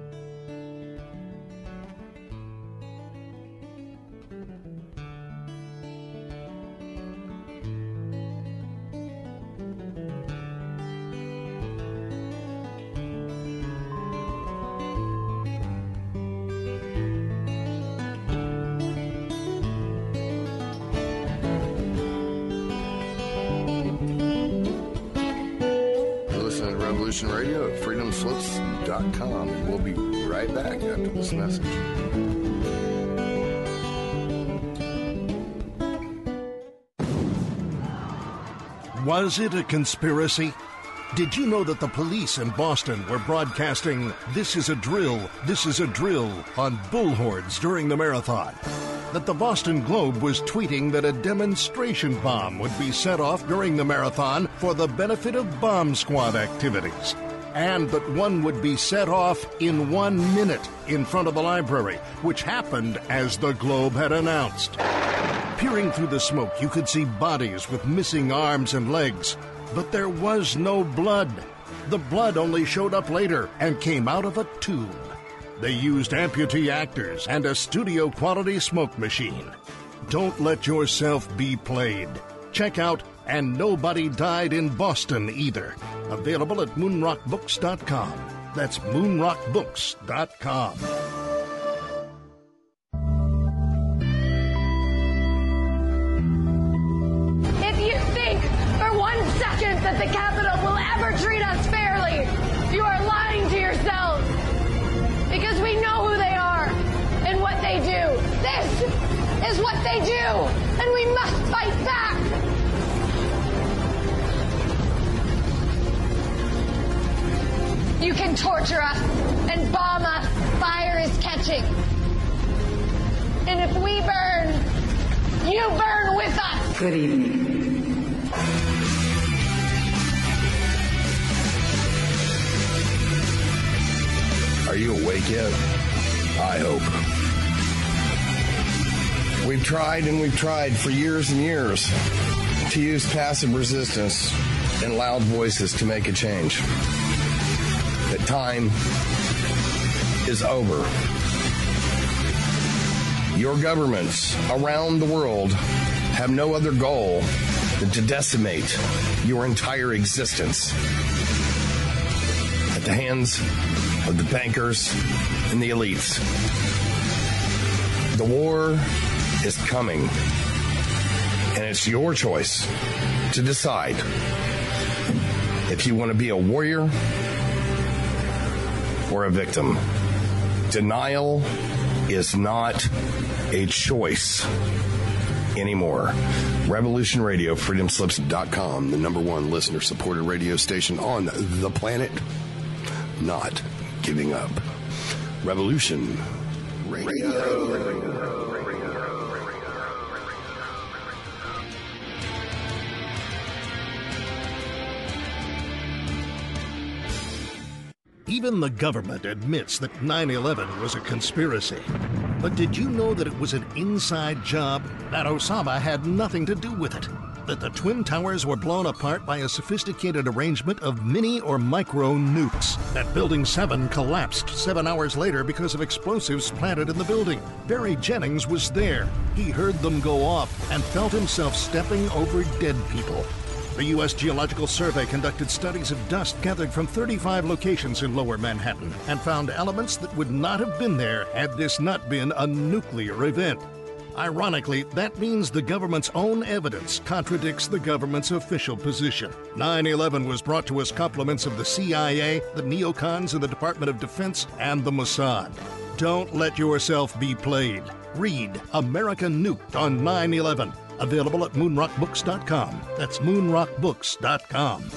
Radio at freedom slips dot com, and we'll be right back after this message. Was it a conspiracy? Did you know that the police in Boston were broadcasting "This is a drill, this is a drill" on bullhorns during the marathon? That the Boston Globe was tweeting that a demonstration bomb would be set off during the marathon for the benefit of bomb squad activities, and that one would be set off in one minute in front of the library, which happened as the Globe had announced. Peering through the smoke, you could see bodies with missing arms and legs, but there was no blood. The blood only showed up later and came out of a tube. They used amputee actors and a studio-quality smoke machine. Don't let yourself be played. Check out And Nobody Died in Boston Either. Available at moonrock books dot com. That's moonrock books dot com. If you think for one second that the Capitol will ever treat us fairly, you are lying to yourselves. Because we know who they are and what they do. This is what they do, and we must fight back. You can torture us and bomb us. Fire is catching. And if we burn, you burn with us. Good evening. Are you awake yet? I hope. We've tried and we've tried for years and years to use passive resistance and loud voices to make a change. The time is over. Your governments around the world have no other goal than to decimate your entire existence at the hands of the bankers and the elites. The war is coming, and it's your choice to decide if you want to be a warrior or a victim. Denial is not a choice anymore. Revolution Radio, freedom slips dot com, the number one listener-supported radio station on the planet. Not giving up. Revolution Radio. Even the government admits that nine eleven was a conspiracy. But did you know that it was an inside job? That Osama had nothing to do with it? That the Twin Towers were blown apart by a sophisticated arrangement of mini or micro nukes? That Building seven collapsed seven hours later because of explosives planted in the building? Barry Jennings was there. He heard them go off and felt himself stepping over dead people. The U S Geological Survey conducted studies of dust gathered from thirty-five locations in Lower Manhattan and found elements that would not have been there had this not been a nuclear event. Ironically, that means the government's own evidence contradicts the government's official position. nine eleven was brought to us compliments of the C I A, the neocons in the Department of Defense, and the Mossad. Don't let yourself be played. Read America Nuked on nine eleven. Available at moon rock books dot com. That's moon rock books dot com.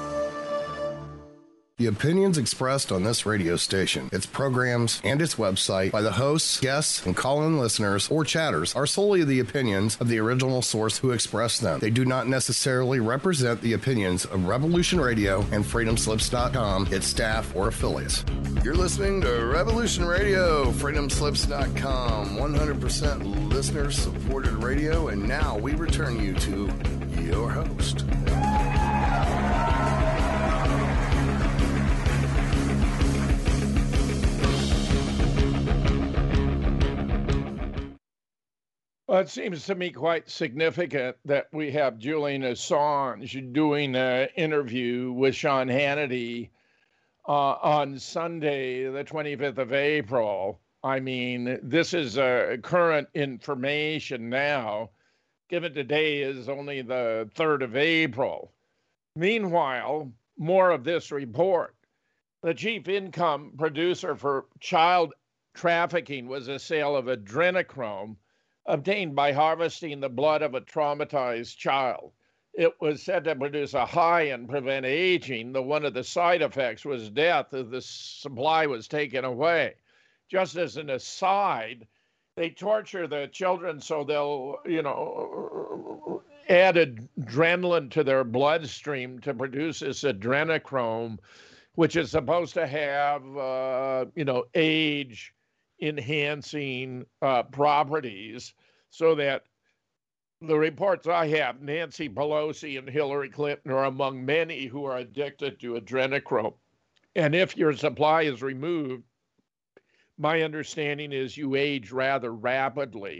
The opinions expressed on this radio station, its programs, and its website by the hosts, guests, and call-in listeners or chatters are solely the opinions of the original source who expressed them. They do not necessarily represent the opinions of Revolution Radio and freedom slips dot com, its staff, or affiliates. You're listening to Revolution Radio, freedom slips dot com, one hundred percent listener-supported radio, and now we return you to your host. Well, it seems to me quite significant that we have Julian Assange doing an interview with Sean Hannity uh, on Sunday, the twenty-fifth of April. I mean, this is uh, current information now, given today is only the third of April. Meanwhile, more of this report. The chief income producer for child trafficking was a sale of adrenochrome obtained by harvesting the blood of a traumatized child. It was said to produce a high and prevent aging, though one of the side effects was death as the supply was taken away. Just as an aside, they torture the children so they'll, you know, add adrenaline to their bloodstream to produce this adrenochrome, which is supposed to have, uh, you know, age enhancing uh, properties, so that the reports I have, Nancy Pelosi and Hillary Clinton are among many who are addicted to adrenochrome. And if your supply is removed, my understanding is you age rather rapidly.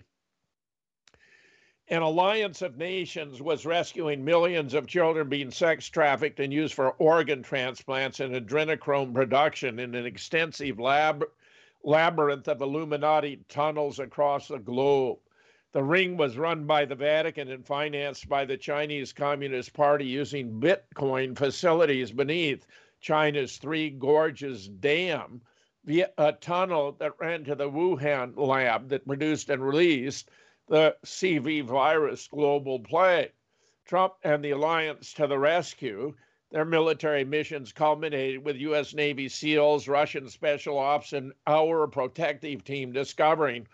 An alliance of nations was rescuing millions of children being sex trafficked and used for organ transplants and adrenochrome production in an extensive lab labyrinth of Illuminati tunnels across the globe. The ring was run by the Vatican and financed by the Chinese Communist Party using Bitcoin facilities beneath China's Three Gorges Dam, via a tunnel that ran to the Wuhan lab that produced and released the C V virus global plague. Trump and the Alliance to the Rescue, their military missions culminated with U S Navy SEALs, Russian special ops, and our protective team discovering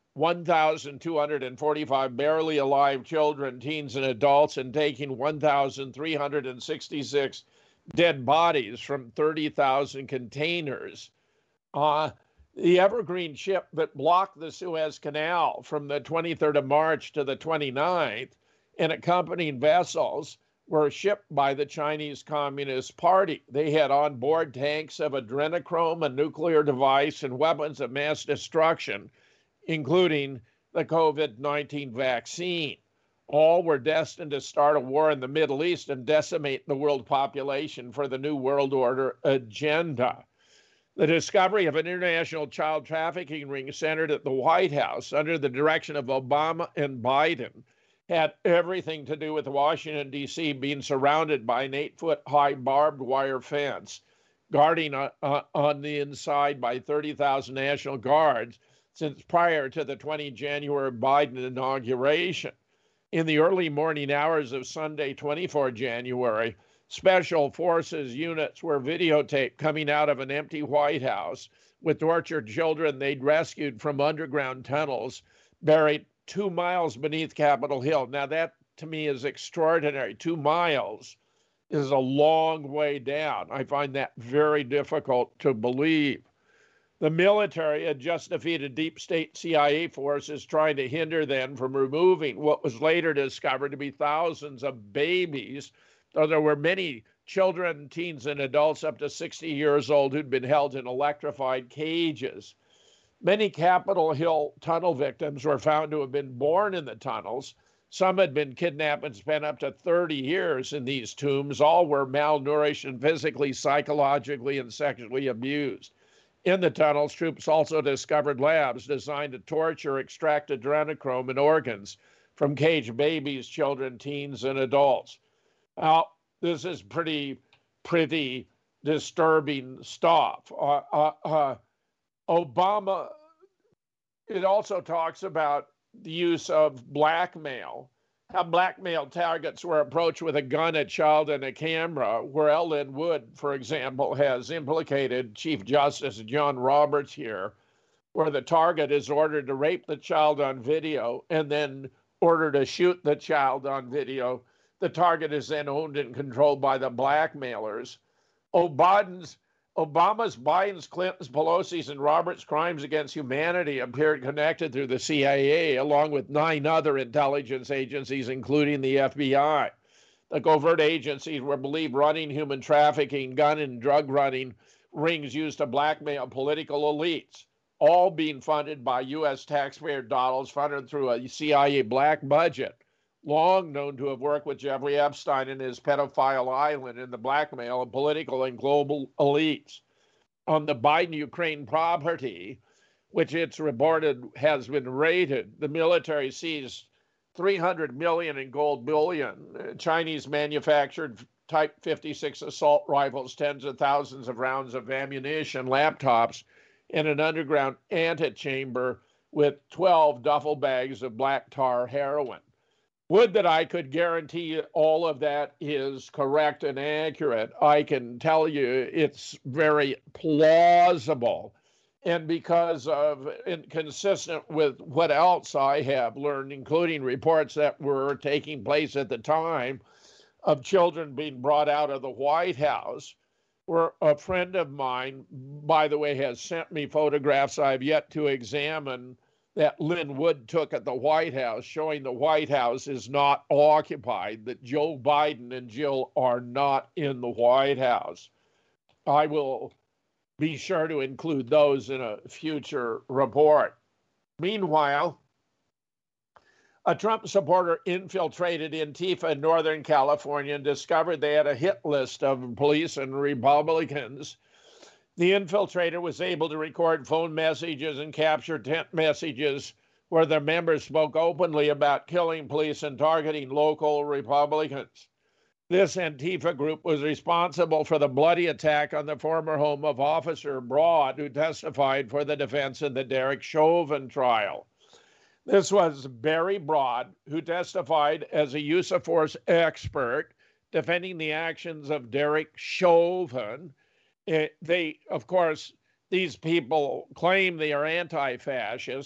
one thousand two hundred forty-five barely alive children, teens, and adults, and taking one thousand three hundred sixty-six dead bodies from thirty thousand containers. Uh, the Evergreen ship that blocked the Suez Canal from the twenty-third of March to the twenty-ninth and accompanying vessels were shipped by the Chinese Communist Party. They had on board tanks of adrenochrome, a nuclear device, and weapons of mass destruction, including the COVID nineteen vaccine. All were destined to start a war in the Middle East and decimate the world population for the New World Order agenda. The discovery of an international child trafficking ring centered at the White House under the direction of Obama and Biden had everything to do with Washington, D C being surrounded by an eight-foot-high barbed wire fence, guarding uh, uh, on the inside by thirty thousand National Guards since prior to the twentieth of January Biden inauguration. In the early morning hours of Sunday, the twenty-fourth of January, Special Forces units were videotaped coming out of an empty White House with tortured children they'd rescued from underground tunnels buried two miles beneath Capitol Hill. Now, that to me is extraordinary. Two miles is a long way down. I find that very difficult to believe. The military had just defeated deep state C I A forces trying to hinder them from removing what was later discovered to be thousands of babies, though there were many children, teens, and adults up to sixty years old who'd been held in electrified cages. Many Capitol Hill tunnel victims were found to have been born in the tunnels. Some had been kidnapped and spent up to thirty years in these tombs. All were malnourished and physically, psychologically, and sexually abused. In the tunnels, troops also discovered labs designed to torture, extract adrenochrome and organs from caged babies, children, teens, and adults. Now, this is pretty, pretty disturbing stuff. Uh, uh, uh, Obama, it also talks about the use of blackmail, how blackmail targets were approached with a gun, a child, and a camera, where Ellen Wood, for example, has implicated Chief Justice John Roberts here, where the target is ordered to rape the child on video and then ordered to shoot the child on video. The target is then owned and controlled by the blackmailers. Obama's, Obama's, Biden's, Clinton's, Pelosi's, and Roberts' crimes against humanity appeared connected through the C I A, along with nine other intelligence agencies, including the F B I. The covert agencies were believed running human trafficking, gun and drug running rings used to blackmail political elites, all being funded by U S taxpayer dollars funded through a C I A black budget, long known to have worked with Jeffrey Epstein and his pedophile island in the blackmail of political and global elites. On the Biden Ukraine property, which it's reported has been raided, the military seized three hundred million dollars in gold bullion, Chinese manufactured Type fifty-six assault rifles, tens of thousands of rounds of ammunition, laptops, and an underground antechamber with twelve duffel bags of black tar heroin. Would that I could guarantee all of that is correct and accurate. I can tell you it's very plausible. And because of, inconsistent with what else I have learned, including reports that were taking place at the time of children being brought out of the White House, where a friend of mine, by the way, has sent me photographs I've yet to examine that Lynn Wood took at the White House, showing the White House is not occupied, that Joe Biden and Jill are not in the White House. I will be sure to include those in a future report. Meanwhile, a Trump supporter infiltrated Antifa in Northern California and discovered they had a hit list of police and Republicans. The infiltrator was able to record phone messages and capture tent messages where the members spoke openly about killing police and targeting local Republicans. This Antifa group was responsible for the bloody attack on the former home of Officer Broad, who testified for the defense in the Derek Chauvin trial. This was Barry Broad, who testified as a use of force expert, defending the actions of Derek Chauvin. It, they, of course, these people claim they are anti-fascist,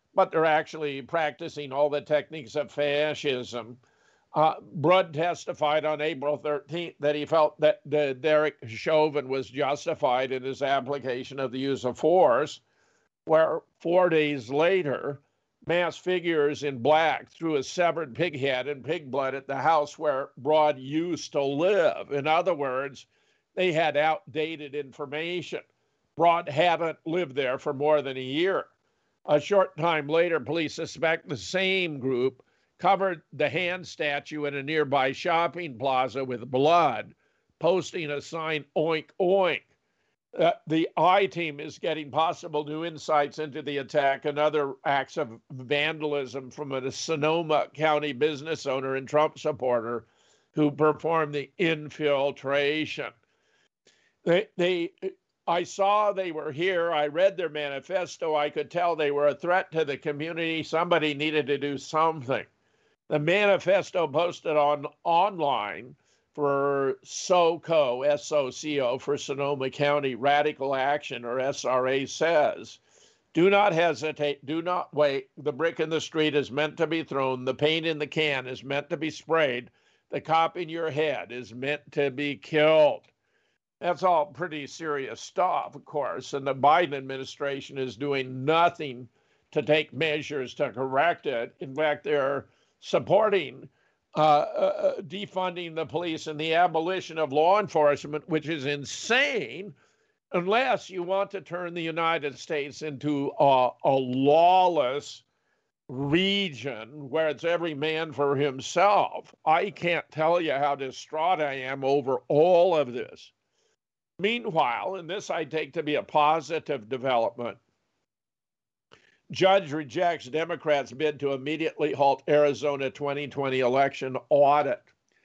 but they're actually practicing all the techniques of fascism. Uh, Brud testified on April thirteenth that he felt that the Derek Chauvin was justified in his application of the use of force, where four days later, mass figures in black threw a severed pig head and pig blood at the house where Brud used to live. In other words, they had outdated information. Brud hadn't lived there for more than a year. A short time later, police suspect the same group covered the hand statue in a nearby shopping plaza with blood, posting a sign, oink, oink. Uh, the I-Team is getting possible new insights into the attack and other acts of vandalism from a Sonoma County business owner and Trump supporter who performed the infiltration. They, they, I saw they were here. I read their manifesto. I could tell they were a threat to the community. Somebody needed to do something. The manifesto posted on online for SOCO, S O C O, for Sonoma County Radical Action, or S R A, says, do not hesitate, do not wait. The brick in the street is meant to be thrown. The paint in the can is meant to be sprayed. The cop in your head is meant to be killed. That's all pretty serious stuff, of course, and the Biden administration is doing nothing to take measures to correct it. In fact, they're supporting uh, uh, defunding the police and the abolition of law enforcement, which is insane, unless you want to turn the United States into a, a lawless region where it's every man for himself. I can't tell you how distraught I am over all of this. Meanwhile, and this I take to be a positive development, Judge rejects Democrats' bid to immediately halt Arizona twenty twenty election audit.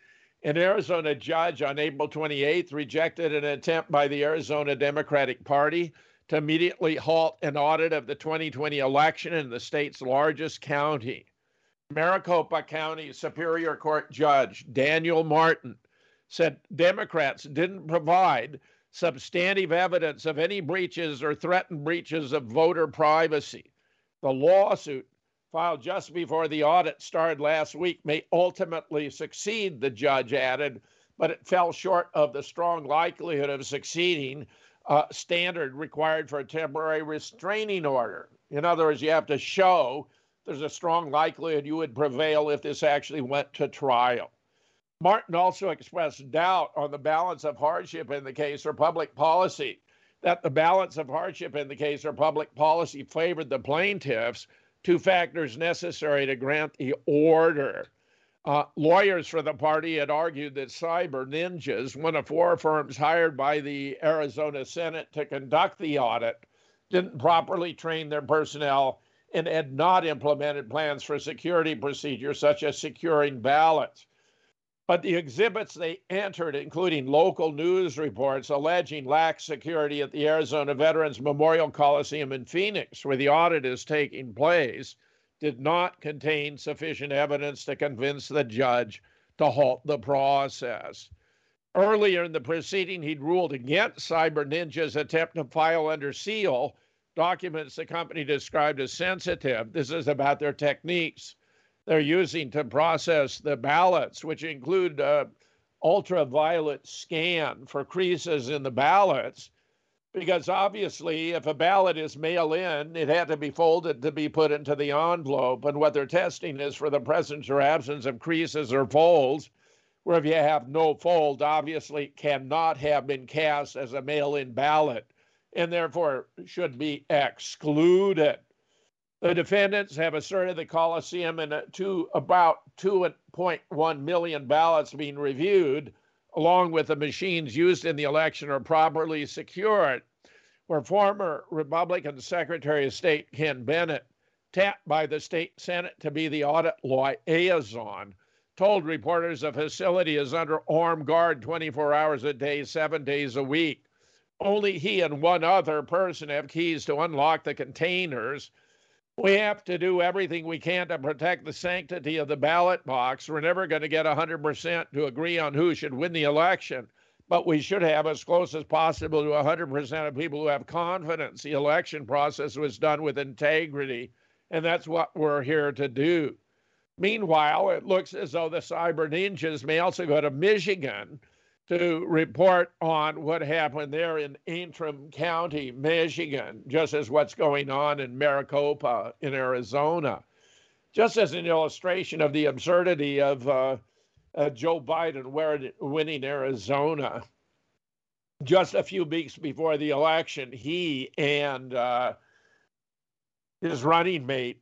An Arizona judge on April twenty-eighth rejected an attempt by the Arizona Democratic Party to immediately halt an audit of the twenty twenty election in the state's largest county. Maricopa County Superior Court Judge Daniel Martin said Democrats didn't provide substantive evidence of any breaches or threatened breaches of voter privacy. The lawsuit, filed just before the audit started last week, may ultimately succeed, the judge added, but it fell short of the strong likelihood of succeeding uh, standard required for a temporary restraining order. In other words, you have to show there's a strong likelihood you would prevail if this actually went to trial. Martin also expressed doubt on the balance of hardship in the case or public policy, that the balance of hardship in the case or public policy favored the plaintiffs, two factors necessary to grant the order. Uh, lawyers for the party had argued that Cyber Ninjas, one of four firms hired by the Arizona Senate to conduct the audit, didn't properly train their personnel and had not implemented plans for security procedures such as securing ballots. But the exhibits they entered, including local news reports alleging lax security at the Arizona Veterans Memorial Coliseum in Phoenix, where the audit is taking place, did not contain sufficient evidence to convince the judge to halt the process. Earlier in the proceeding, he'd ruled against Cyber Ninja's attempt to file under seal documents the company described as sensitive. This is about their techniques they're using to process the ballots, which include uh, ultraviolet scan for creases in the ballots, because obviously if a ballot is mail-in, it had to be folded to be put into the envelope, and what they're testing is for the presence or absence of creases or folds, where if you have no fold, obviously cannot have been cast as a mail-in ballot, and therefore should be excluded. The defendants have asserted the Coliseum and to about two point one million ballots being reviewed, along with the machines used in the election, are properly secured, where former Republican Secretary of State Ken Bennett, tapped by the state Senate to be the audit liaison, told reporters the facility is under armed guard twenty-four hours a day, seven days a week. Only he and one other person have keys to unlock the containers. We have to do everything we can to protect the sanctity of the ballot box. We're never going to get one hundred percent to agree on who should win the election, but we should have as close as possible to one hundred percent of people who have confidence the election process was done with integrity And that's what we're here to do. Meanwhile, it looks as though the cyber ninjas may also go to Michigan to report on what happened there in Antrim County, Michigan, just as what's going on in Maricopa in Arizona. Just as an illustration of the absurdity of uh, uh, Joe Biden winning Arizona. Just a few weeks before the election, he and uh, his running mate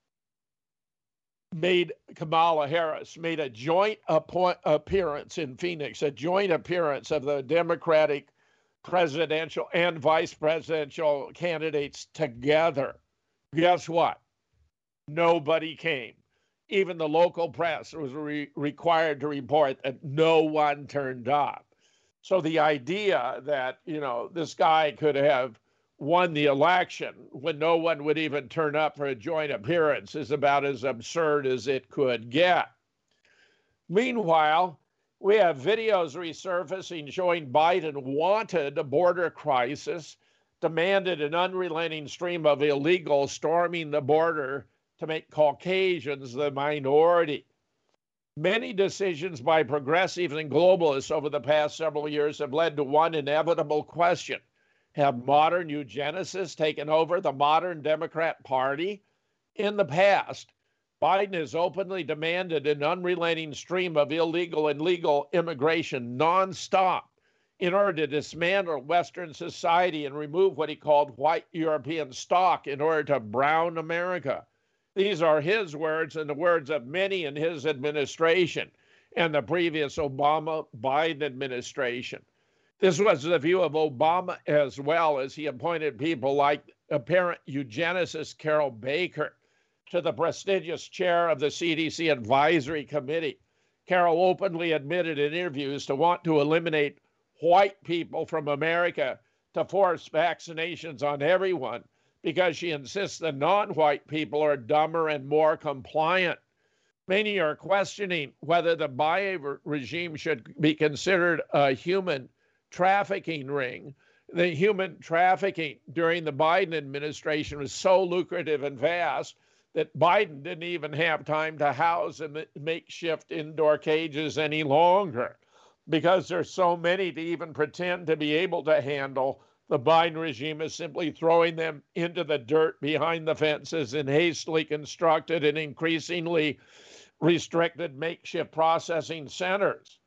made Kamala Harris made a joint appoint, appearance in Phoenix, a joint appearance of the Democratic presidential and vice presidential candidates together. Guess what? Nobody came. Even the local press was re- required to report that no one turned up. So the idea that, you know, this guy could have won the election when no one would even turn up for a joint appearance is about as absurd as it could get. Meanwhile, we have videos resurfacing showing Biden wanted a border crisis, demanded an unrelenting stream of illegals storming the border to make Caucasians the minority. Many decisions by progressives and globalists over the past several years have led to one inevitable question. Have modern eugenicists taken over the modern Democrat Party? In the past, Biden has openly demanded an unrelenting stream of illegal and legal immigration nonstop in order to dismantle Western society and remove what he called white European stock in order to brown America. These are his words and the words of many in his administration and the previous Obama-Biden administration. This was the view of Obama as well, as he appointed people like apparent eugenicist Carol Baker to the prestigious chair of the C D C Advisory Committee. Carol openly admitted in interviews to want to eliminate white people from America to force vaccinations on everyone because she insists the non-white people are dumber and more compliant. Many are questioning whether the Biden regime should be considered a human trafficking ring. The human trafficking during the Biden administration was so lucrative and vast that Biden didn't even have time to house in makeshift indoor cages any longer. Because there's so many to even pretend to be able to handle, the Biden regime is simply throwing them into the dirt behind the fences in hastily constructed and increasingly restricted makeshift processing centers.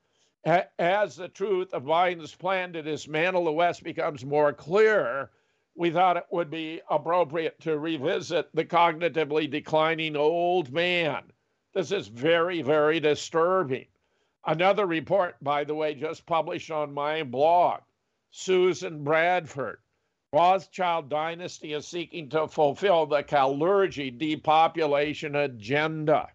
As the truth of Biden's plan to dismantle the West becomes more clear, we thought it would be appropriate to revisit the cognitively declining old man. This is very, very disturbing. Another report, by the way, just published on my blog, Susan Bradford. Rothschild dynasty is seeking to fulfill the Kalergi depopulation agenda.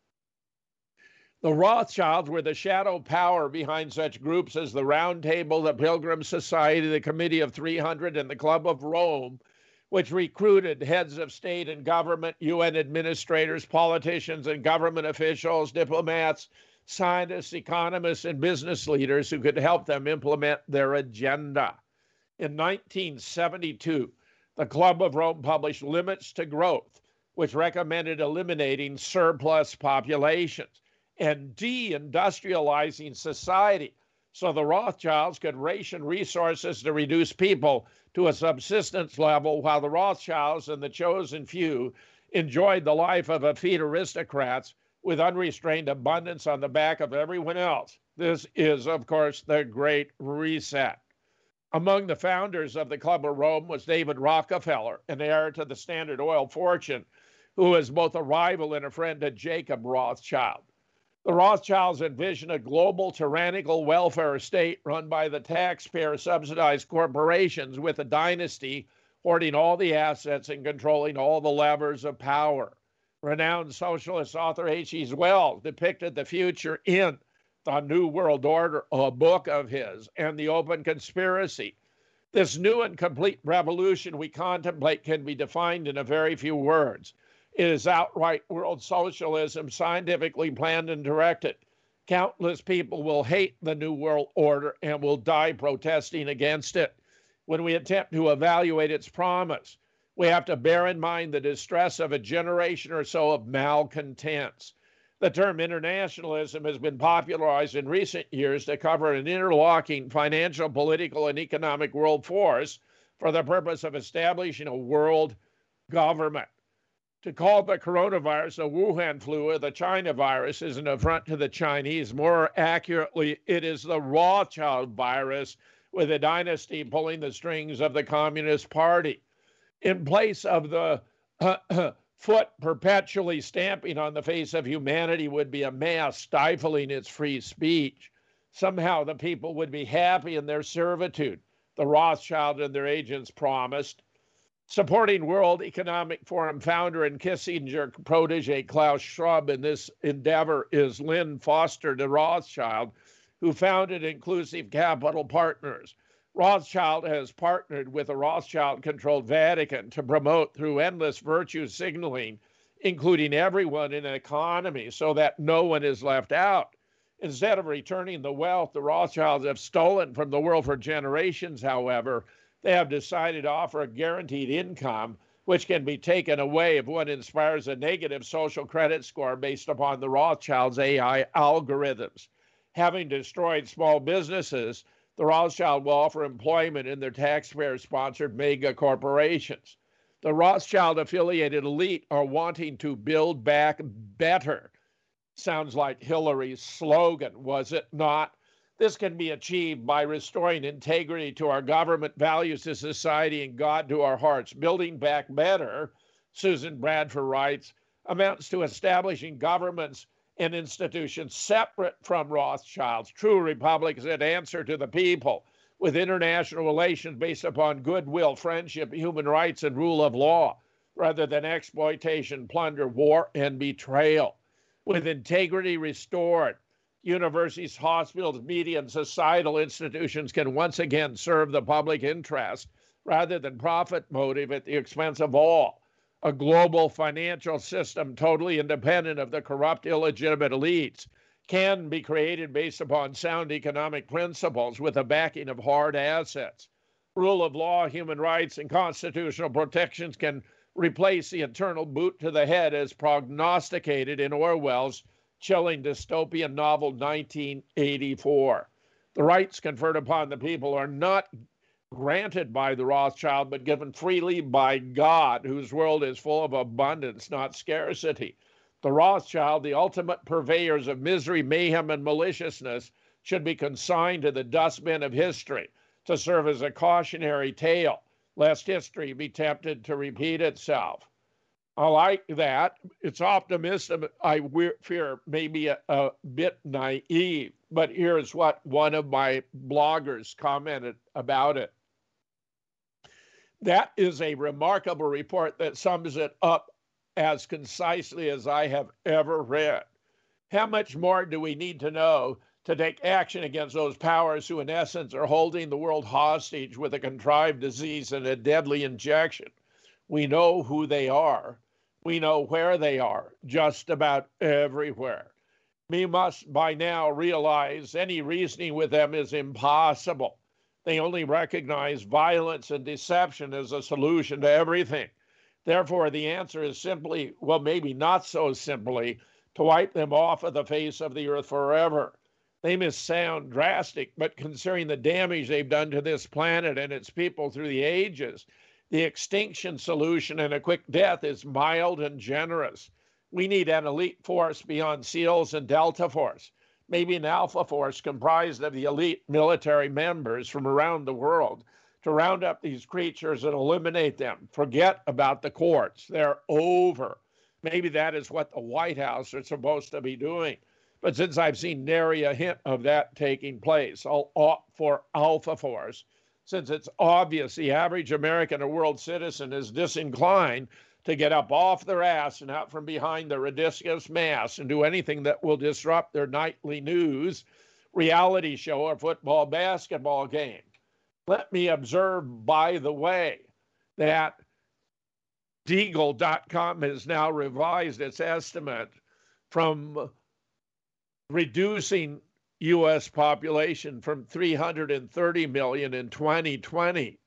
The Rothschilds were the shadow power behind such groups as the Round Table, the Pilgrim Society, the Committee of three hundred, and the Club of Rome, which recruited heads of state and government, U N administrators, politicians and government officials, diplomats, scientists, economists, and business leaders who could help them implement their agenda. In nineteen seventy-two, the Club of Rome published Limits to Growth, which recommended eliminating surplus populations and deindustrializing society so the Rothschilds could ration resources to reduce people to a subsistence level while the Rothschilds and the chosen few enjoyed the life of effete aristocrats with unrestrained abundance on the back of everyone else. This is, of course, the Great Reset. Among the founders of the Club of Rome was David Rockefeller, an heir to the Standard Oil fortune, who was both a rival and a friend to Jacob Rothschild. The Rothschilds envisioned a global tyrannical welfare state run by the taxpayer-subsidized corporations with a dynasty hoarding all the assets and controlling all the levers of power. Renowned socialist author H G Wells depicted the future in The New World Order, a book of his, and The Open Conspiracy. This new and complete revolution we contemplate can be defined in a very few words. It is outright world socialism, scientifically planned and directed. Countless people will hate the New World Order and will die protesting against it. When we attempt to evaluate its promise, We have to bear in mind the distress of a generation or so of malcontents. The term internationalism has been popularized in recent years to cover an interlocking financial, political, and economic world force for the purpose of establishing a world government. To call the coronavirus the Wuhan flu or the China virus is an affront to the Chinese. More accurately, it is the Rothschild virus, with a dynasty pulling the strings of the Communist Party. In place of the uh, foot perpetually stamping on the face of humanity would be a mass stifling its free speech. Somehow the people would be happy in their servitude, the Rothschild and their agents promised. Supporting World Economic Forum founder and Kissinger protege Klaus Schwab in this endeavor is Lynn Foster de Rothschild, who founded Inclusive Capital Partners. Rothschild has partnered with the Rothschild-controlled Vatican to promote through endless virtue signaling, including everyone in an economy so that no one is left out. Instead of returning the wealth the Rothschilds have stolen from the world for generations, however, they have decided to offer a guaranteed income, which can be taken away if one inspires a negative social credit score based upon the Rothschilds' A I algorithms. Having destroyed small businesses, the Rothschild will offer employment in their taxpayer-sponsored mega corporations. The Rothschild-affiliated elite are wanting to build back better. Sounds like Hillary's slogan, was it not? This can be achieved by restoring integrity to our government, values to society, and God to our hearts. Building back better, Susan Bradford writes, amounts to establishing governments and institutions separate from Rothschilds, true republics that answer to the people, with international relations based upon goodwill, friendship, human rights, and rule of law, rather than exploitation, plunder, war, and betrayal. With integrity restored, universities, hospitals, media, and societal institutions can once again serve the public interest rather than profit motive at the expense of all. A global financial system totally independent of the corrupt, illegitimate elites can be created based upon sound economic principles with the backing of hard assets. Rule of law, human rights, and constitutional protections can replace the eternal boot to the head as prognosticated in Orwell's chilling dystopian novel nineteen eighty-four. The rights conferred upon the people are not granted by the Rothschild, but given freely by God, whose world is full of abundance, not scarcity. The Rothschild, the ultimate purveyors of misery, mayhem, and maliciousness, should be consigned to the dustbin of history to serve as a cautionary tale, lest history be tempted to repeat itself. I like that. It's optimistic. I fear maybe a, a bit naive, but here's what one of my bloggers commented about it. That is a remarkable report that sums it up as concisely as I have ever read. How much more do we need to know to take action against those powers who, in essence, are holding the world hostage with a contrived disease and a deadly injection? We know who they are. We know where they are, just about everywhere. We must by now realize any reasoning with them is impossible. They only recognize violence and deception as a solution to everything. Therefore, the answer is simply, well, maybe not so simply, to wipe them off of the face of the earth forever. They may sound drastic, but considering the damage they've done to this planet and its people through the ages, the extinction solution and a quick death is mild and generous. We need an elite force beyond SEALs and Delta Force, maybe an Alpha Force comprised of the elite military members from around the world to round up these creatures and eliminate them. Forget about the courts. They're over. Maybe that is what the White House are supposed to be doing. But since I've seen nary a hint of that taking place, I'll opt for Alpha Force, since it's obvious the average American or world citizen is disinclined to get up off their ass and out from behind the ridiculous mask and do anything that will disrupt their nightly news, reality show, or football, basketball game. Let me observe, by the way, that Deagle dot com has now revised its estimate from reducing U S population from three hundred thirty million in twenty twenty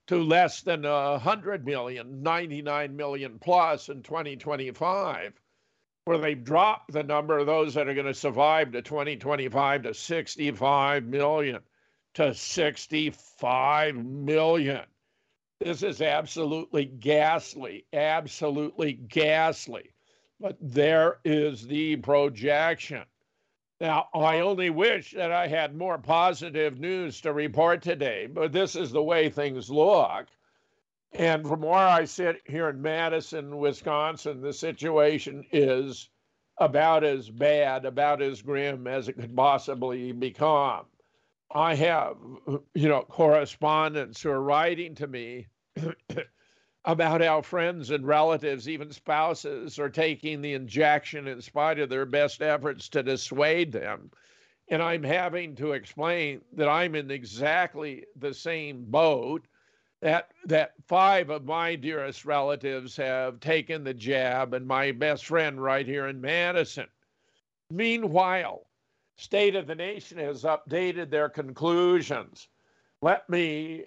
to less than one hundred million, ninety-nine million plus in twenty twenty-five, where they've dropped the number of those that are going to survive to twenty twenty-five to sixty-five million, to sixty-five million. This is absolutely ghastly, absolutely ghastly. But there is the projection. Now, I only wish that I had more positive news to report today, but this is the way things look. And from where I sit here in Madison, Wisconsin, the situation is about as bad, about as grim as it could possibly become. I have, you know, correspondents who are writing to me about how friends and relatives, even spouses, are taking the injection in spite of their best efforts to dissuade them. And I'm having to explain that I'm in exactly the same boat, that that five of my dearest relatives have taken the jab, and my best friend right here in Madison. Meanwhile, State of the Nation has updated their conclusions. Let me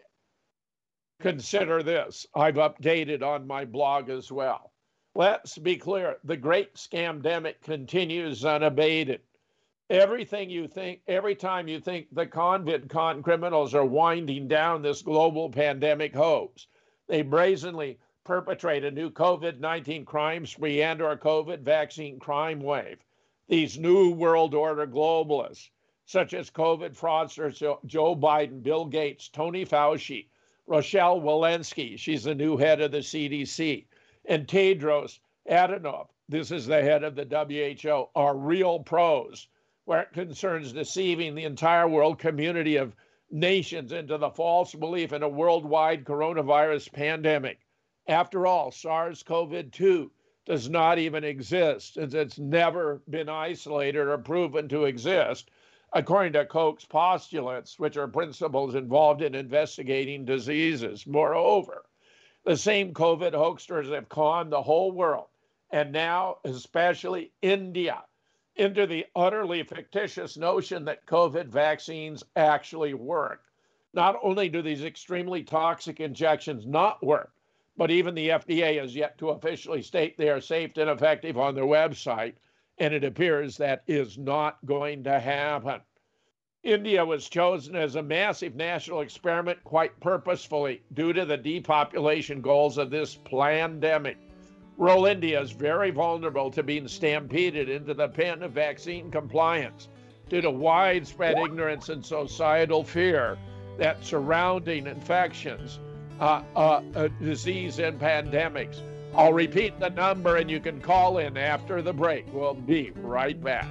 consider this. I've updated on my blog as well. Let's be clear. The great scamdemic continues unabated. Everything you think, every time you think the convict con criminals are winding down this global pandemic hoax, they brazenly perpetrate a new COVID nineteen crime spree and or COVID vaccine crime wave. These new world order globalists, such as COVID fraudsters Joe Biden, Bill Gates, Tony Fauci, Rochelle Walensky, she's the new head of the C D C, and Tedros Adhanom, this is the head of the W H O, are real pros where it concerns deceiving the entire world community of nations into the false belief in a worldwide coronavirus pandemic. After all, SARS-CoV two does not even exist, since it's never been isolated or proven to exist, according to Koch's postulates, which are principles involved in investigating diseases. Moreover, the same COVID hoaxers have conned the whole world, and now especially India, into the utterly fictitious notion that COVID vaccines actually work. Not only do these extremely toxic injections not work, but even the F D A has yet to officially state they are safe and effective on their website, and it appears that is not going to happen. India was chosen as a massive national experiment quite purposefully due to the depopulation goals of this plandemic. Rural India is very vulnerable to being stampeded into the pen of vaccine compliance due to widespread ignorance and societal fear that surrounding infections, uh, uh, uh, disease, and pandemics. I'll repeat the number and you can call in after the break. We'll be right back.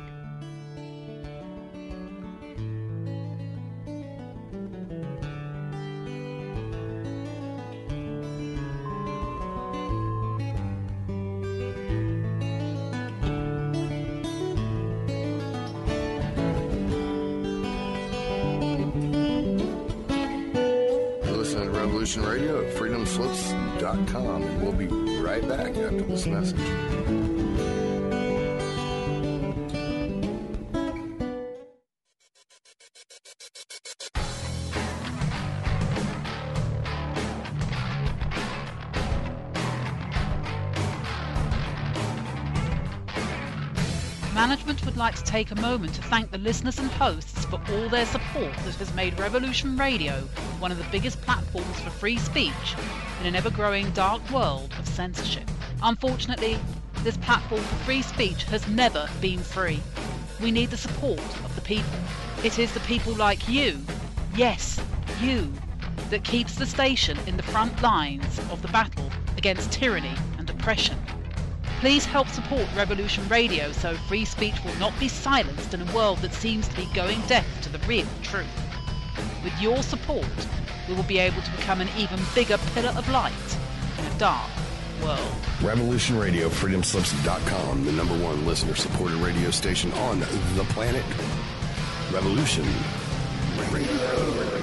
Radio at freedom slips dot com, and we'll be right back after this message. Management would like to take a moment to thank the listeners and hosts for all their support that has made Revolution Radio one of the biggest platforms for free speech in an ever-growing dark world of censorship. Unfortunately, this platform for free speech has never been free. We need the support of the people. It is the people like you, yes, you, that keeps the station in the front lines of the battle against tyranny and oppression. Please help support Revolution Radio so free speech will not be silenced in a world that seems to be going deaf to the real truth. With your support, we will be able to become an even bigger pillar of light in a dark world. Revolution Radio, freedom slips dot com, the number one listener-supported radio station on the planet. Revolution Radio.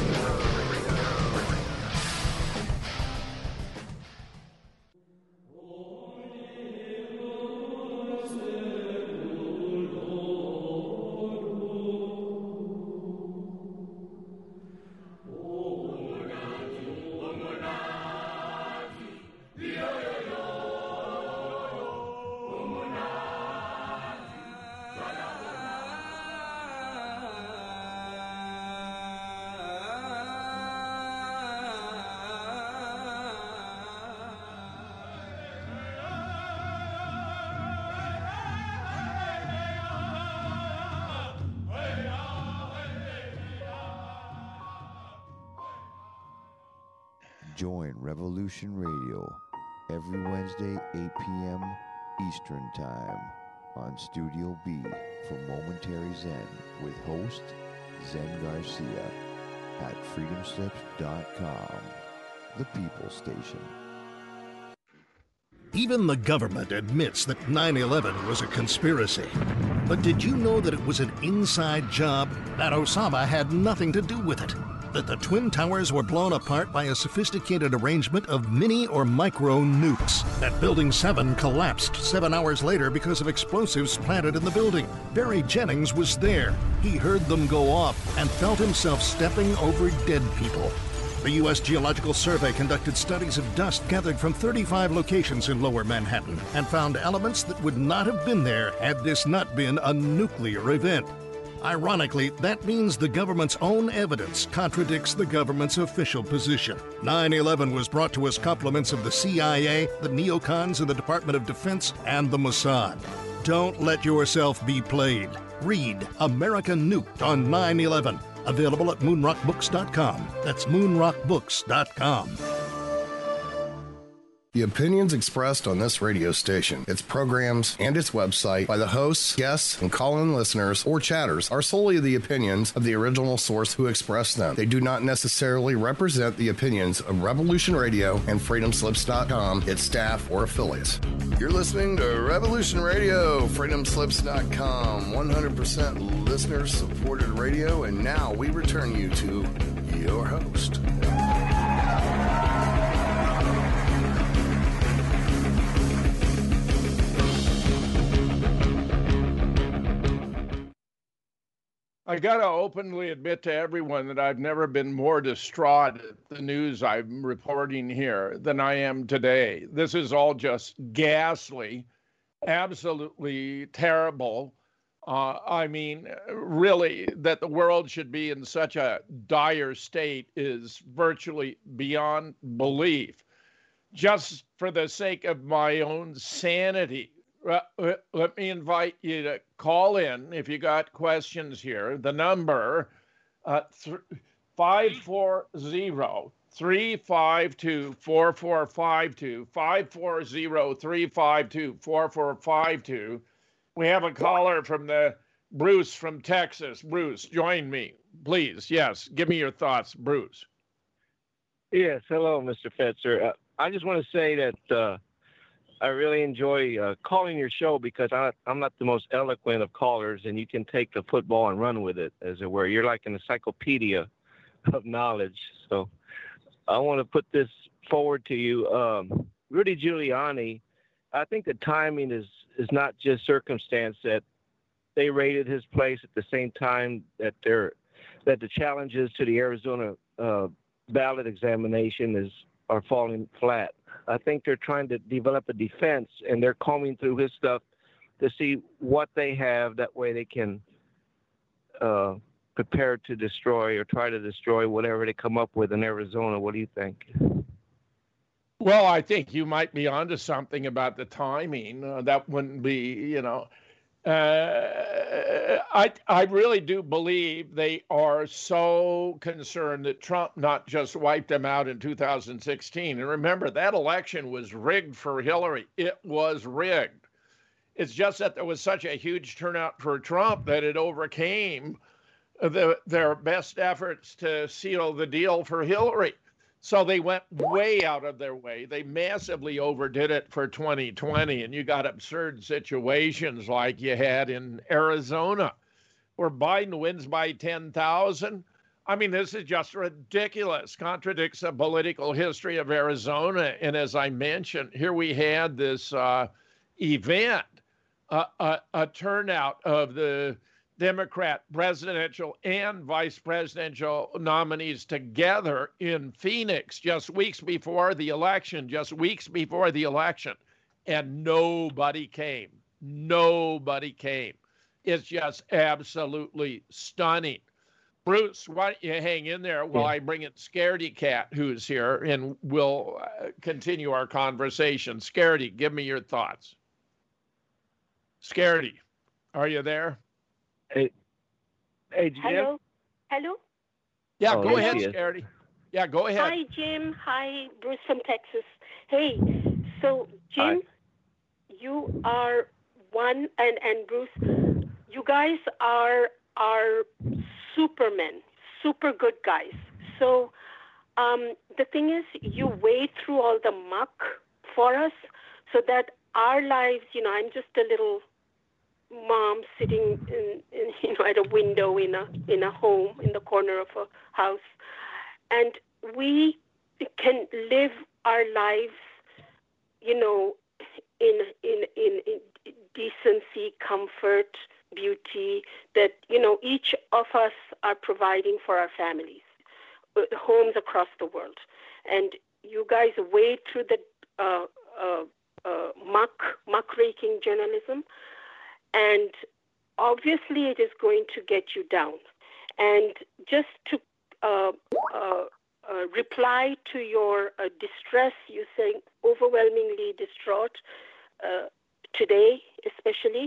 Join Revolution Radio every Wednesday, eight p.m. Eastern Time on Studio B for Momentary Zen with host Zen Garcia at freedom slips dot com, the People Station. Even the government admits that nine eleven was a conspiracy. But did you know that it was an inside job? That Osama had nothing to do with it? That the Twin Towers were blown apart by a sophisticated arrangement of mini or micro nukes? That Building seven collapsed seven hours later because of explosives planted in the building? Barry Jennings was there. He heard them go off and felt himself stepping over dead people. The U S Geological Survey conducted studies of dust gathered from thirty-five locations in Lower Manhattan and found elements that would not have been there had this not been a nuclear event. Ironically, that means the government's own evidence contradicts the government's official position. nine eleven was brought to us compliments of the C I A, the neocons in the Department of Defense, and the Mossad. Don't let yourself be played. Read America Nuked on nine eleven. Available at moon rock books dot com. That's moon rock books dot com. The opinions expressed on this radio station, its programs, and its website by the hosts, guests, and call-in listeners or chatters are solely the opinions of the original source who expressed them. They do not necessarily represent the opinions of Revolution Radio and freedom slips dot com, its staff, or affiliates. You're listening to Revolution Radio, freedom slips dot com, one hundred percent listener-supported radio, and now we return you to your host. I got to openly admit to everyone that I've never been more distraught at the news I'm reporting here than I am today. This is all just ghastly, absolutely terrible. Uh, I mean, really, that the world should be in such a dire state is virtually beyond belief. Just for the sake of my own sanity, Uh, let me invite you to call in if you got questions here. The number, uh, th- five four zero, three five two, four four five two, five four zero, three five two, four four five two. We have a caller from the Bruce from Texas. Bruce, join me, please. Yes, give me your thoughts, Bruce. Yes, hello, Mister Fetzer. Uh, I just want to say that uh, I really enjoy uh, calling your show because I, I'm not the most eloquent of callers, and you can take the football and run with it, as it were. You're like an encyclopedia of knowledge. So I want to put this forward to you. Um, Rudy Giuliani, I think the timing is, is not just circumstance that they raided his place at the same time that they're, that the challenges to the Arizona uh, ballot examination is are falling flat. I think they're trying to develop a defense, and they're combing through his stuff to see what they have. That way they can uh, prepare to destroy or try to destroy whatever they come up with in Arizona. What do you think? Well, I think you might be onto something about the timing. Uh, that wouldn't be, you know, uh, I I really do believe they are so concerned that Trump not just wiped them out in two thousand sixteen. And remember, that election was rigged for Hillary. It was rigged. It's just that there was such a huge turnout for Trump that it overcame the, their best efforts to seal the deal for Hillary. So they went way out of their way. They massively overdid it for twenty twenty. And you got absurd situations like you had in Arizona, where Biden wins by ten thousand. I mean, this is just ridiculous. Contradicts the political history of Arizona. And as I mentioned, here we had this uh, event, uh, a, a turnout of the Democrat presidential and vice presidential nominees together in Phoenix just weeks before the election, just weeks before the election, and nobody came. Nobody came. It's just absolutely stunning. Bruce, why don't you hang in there while I bring in Scaredy Cat, who's here, and we'll uh, continue our conversation. Scaredy, give me your thoughts. Scaredy, are you there? Hey, hey, Jim. Hello? Hello? Yeah, Oh, go there ahead, she is. Scaredy. Yeah, go ahead. Hi, Jim. Hi, Bruce from Texas. Hey, so Jim, Hi. you are one, and, and Bruce, you guys are are supermen, super good guys. So um, the thing is, you wade through all the muck for us so that our lives, you know, I'm just a little mom sitting in, in you know, at a window in a in a home in the corner of a house, and we can live our lives, you know, in in in, in decency, comfort, beauty that, you know, each of us are providing for our families, homes across the world, and you guys wade through the uh, uh, uh, muck muck raking journalism. And obviously it is going to get you down. And just to uh, uh, uh, reply to your uh, distress, you saying overwhelmingly distraught uh, today, especially.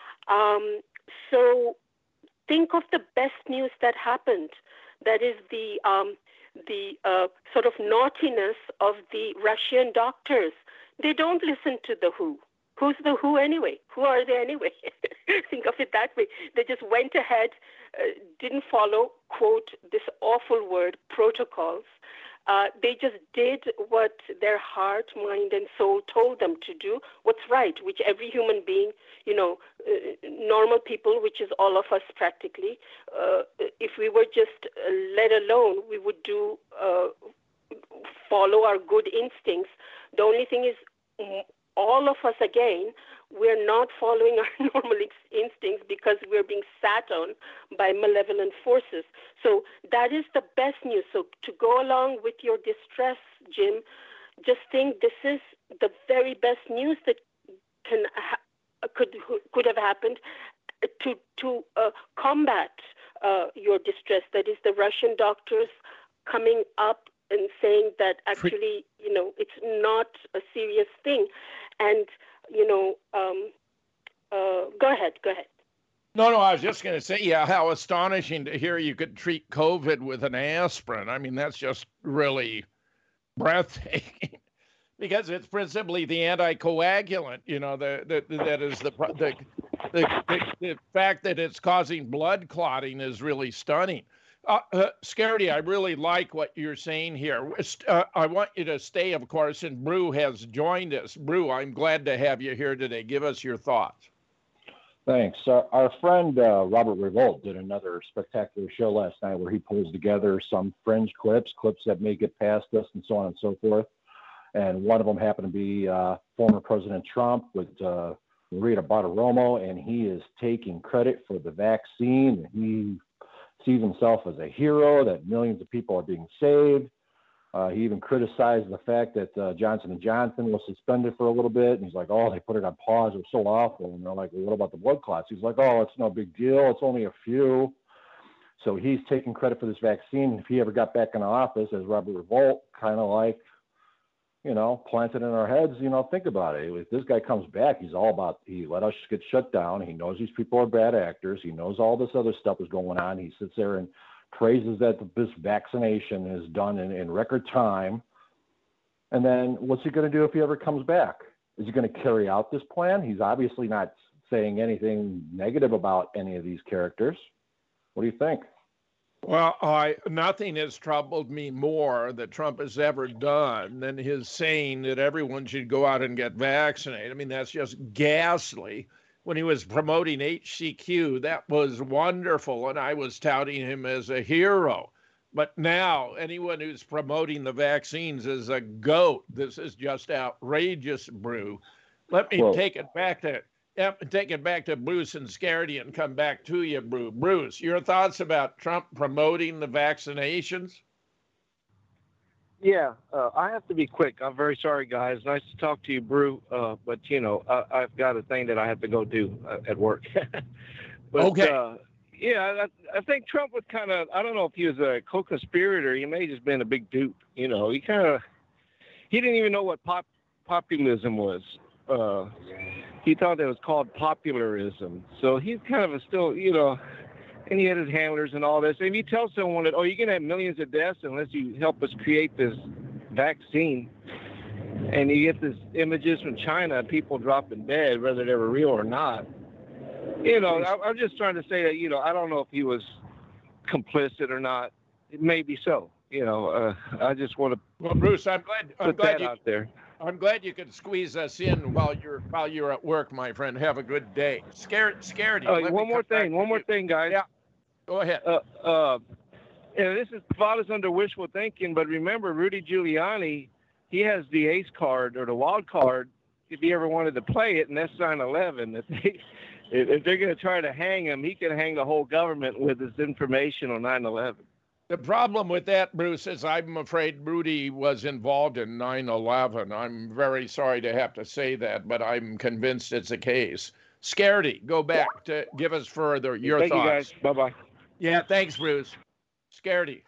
Um, so think of the best news that happened. That is the um, the uh, sort of naughtiness of the Russian doctors. They don't listen to the W H O. Who's the W H O anyway? Who are they anyway? Think of it that way. They just went ahead, uh, didn't follow, quote, this awful word, protocols. Uh, they just did what their heart, mind, and soul told them to do, what's right, which every human being, you know, uh, normal people, which is all of us practically, uh, if we were just uh, let alone, we would do, uh, follow our good instincts. The only thing is, all of us, again, we're not following our normal instincts because we're being sat on by malevolent forces. So that is the best news. So to go along with your distress, Jim, just think this is the very best news that can ha- could could have happened to to uh, combat uh, your distress. That is the Russian doctors coming up and saying that actually, you know, it's not a serious thing. And, you know, um, uh, go ahead, go ahead. No, no, I was just going to say, yeah, how astonishing to hear you could treat COVID with an aspirin. I mean, that's just really breathtaking because it's principally the anticoagulant, you know, the, the, that is the, the, the, the, the fact that it's causing blood clotting is really stunning. Uh, uh, Scaredy, I really like what you're saying here. Uh, I want you to stay, of course, and Brew has joined us. Brew, I'm glad to have you here today. Give us your thoughts. Thanks. Uh, our friend uh, Robert Revolt did another spectacular show last night where he pulls together some fringe clips, clips that may get past us and so on and so forth. And one of them happened to be uh, former President Trump with uh, Maria Bartiromo, and he is taking credit for the vaccine. He sees himself as a hero, that millions of people are being saved. Uh, he even criticized the fact that uh, Johnson and Johnson was suspended for a little bit. And he's like, oh, they put it on pause. It was so awful. And they're like, well, what about the blood clots? He's like, oh, it's no big deal. It's only a few. So he's taking credit for this vaccine. If he ever got back in office as Robert Revolt, kind of like, you know, planted in our heads, you know, think about it. If this guy comes back, he's all about, he let us get shut down. He knows these people are bad actors. He knows all this other stuff is going on. He sits there and praises that this vaccination is done in, in record time. And then what's he going to do if he ever comes back? Is he going to carry out this plan? He's obviously not saying anything negative about any of these characters. What do you think? Well, I, nothing has troubled me more that Trump has ever done than his saying that everyone should go out and get vaccinated. I mean, that's just ghastly. When he was promoting H C Q, that was wonderful, and I was touting him as a hero. But now, anyone who's promoting the vaccines is a goat. This is just outrageous, Brew. Let me Whoa. take it back to take it back to Bruce and Scaredy and come back to you, Bruce. Bruce, your thoughts about Trump promoting the vaccinations? Yeah, uh, I have to be quick. I'm very sorry, guys. Nice to talk to you, Brew. Uh, but, you know, I, I've got a thing that I have to go do uh, at work. but, okay. Uh, yeah, I, I think Trump was kind of, I don't know if he was a co-conspirator. He may have just been a big dupe. You know, he kind of, he didn't even know what pop, populism was. Uh, he thought it was called popularism. So he's kind of a still, you know, and he had his handlers and all this. And if you tell someone that, oh, you're going to have millions of deaths unless you help us create this vaccine, and you get these images from China, people dropping dead, whether they were real or not. You know, I, I'm just trying to say that, you know, I don't know if he was complicit or not. It may be so. You know, uh, I just want to. Well, Bruce, I'm glad. I'm put glad that you, out there. I'm glad you could squeeze us in while you're while you're at work, my friend. Have a good day. Scared, scared you. Uh, Let one me more come back thing. to One more you. thing, guys. Yeah. Go ahead. Uh, uh, and this is fathers under wishful thinking, but remember, Rudy Giuliani, he has the ace card or the wild card if he ever wanted to play it, and that's nine eleven. If, they, if they're going to try to hang him, he can hang the whole government with his information on nine eleven. The problem with that, Bruce, is I'm afraid Rudy was involved in nine eleven. I'm very sorry to have to say that, but I'm convinced it's the case. Scaredy, go back to give us further your Thank thoughts. you, guys. Bye-bye. Yeah, thanks, Bruce. Scaredy.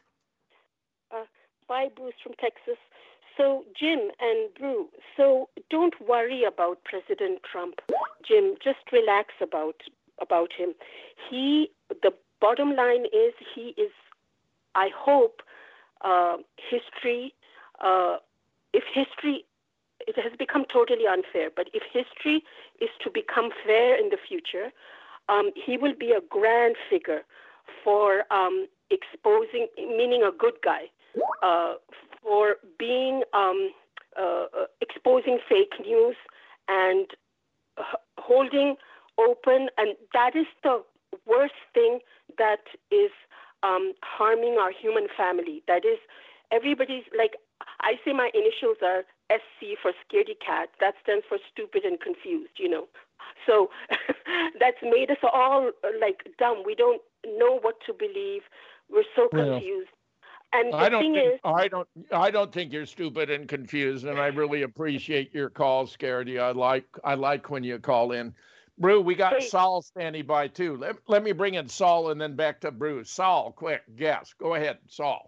Uh, bye, Bruce from Texas. So, Jim and Brew, so don't worry about President Trump. Jim, just relax about about him. He, the bottom line is he is, I hope, uh, history, uh, if history, it has become totally unfair, but if history is to become fair in the future, um, he will be a grand figure for um, exposing, meaning a good guy, uh, for being, um, uh, exposing fake news and uh, holding open, and that is the worst thing that is Um, harming our human family. That is, everybody's like, I say my initials are S C for scaredy cat. That stands for stupid and confused, you know. So that's made us all like dumb. We don't know what to believe. We're so confused. Well, and the I don't thing think, is, I don't, I don't think you're stupid and confused, and I really appreciate your call, Scaredy. I like, I like when you call in. Brew, we got Hey. Saul standing by too. Let, let me bring in Saul and then back to Brew. Saul, quick, guess. Go ahead, Saul.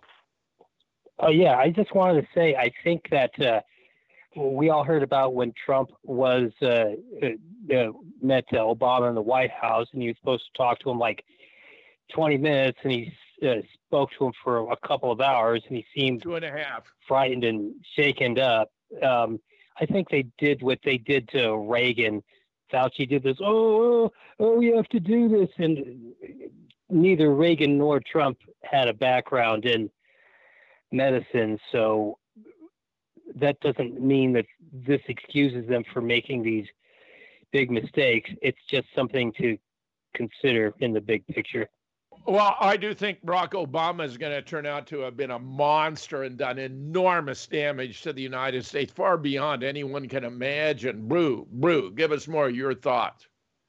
Oh, yeah, I just wanted to say I think that uh, we all heard about when Trump was uh, uh, met uh, Obama in the White House, and he was supposed to talk to him like twenty minutes, and he uh, spoke to him for a couple of hours, and he seemed Two and a half. frightened and shaken up. Um, I think they did what they did to Reagan. Fauci did this, oh, oh, we have to do this. And neither Reagan nor Trump had a background in medicine. So that doesn't mean that this excuses them for making these big mistakes. It's just something to consider in the big picture. Well, I do think Barack Obama is going to turn out to have been a monster and done enormous damage to the United States, far beyond anyone can imagine. Brew, Brew, give us more of your thoughts.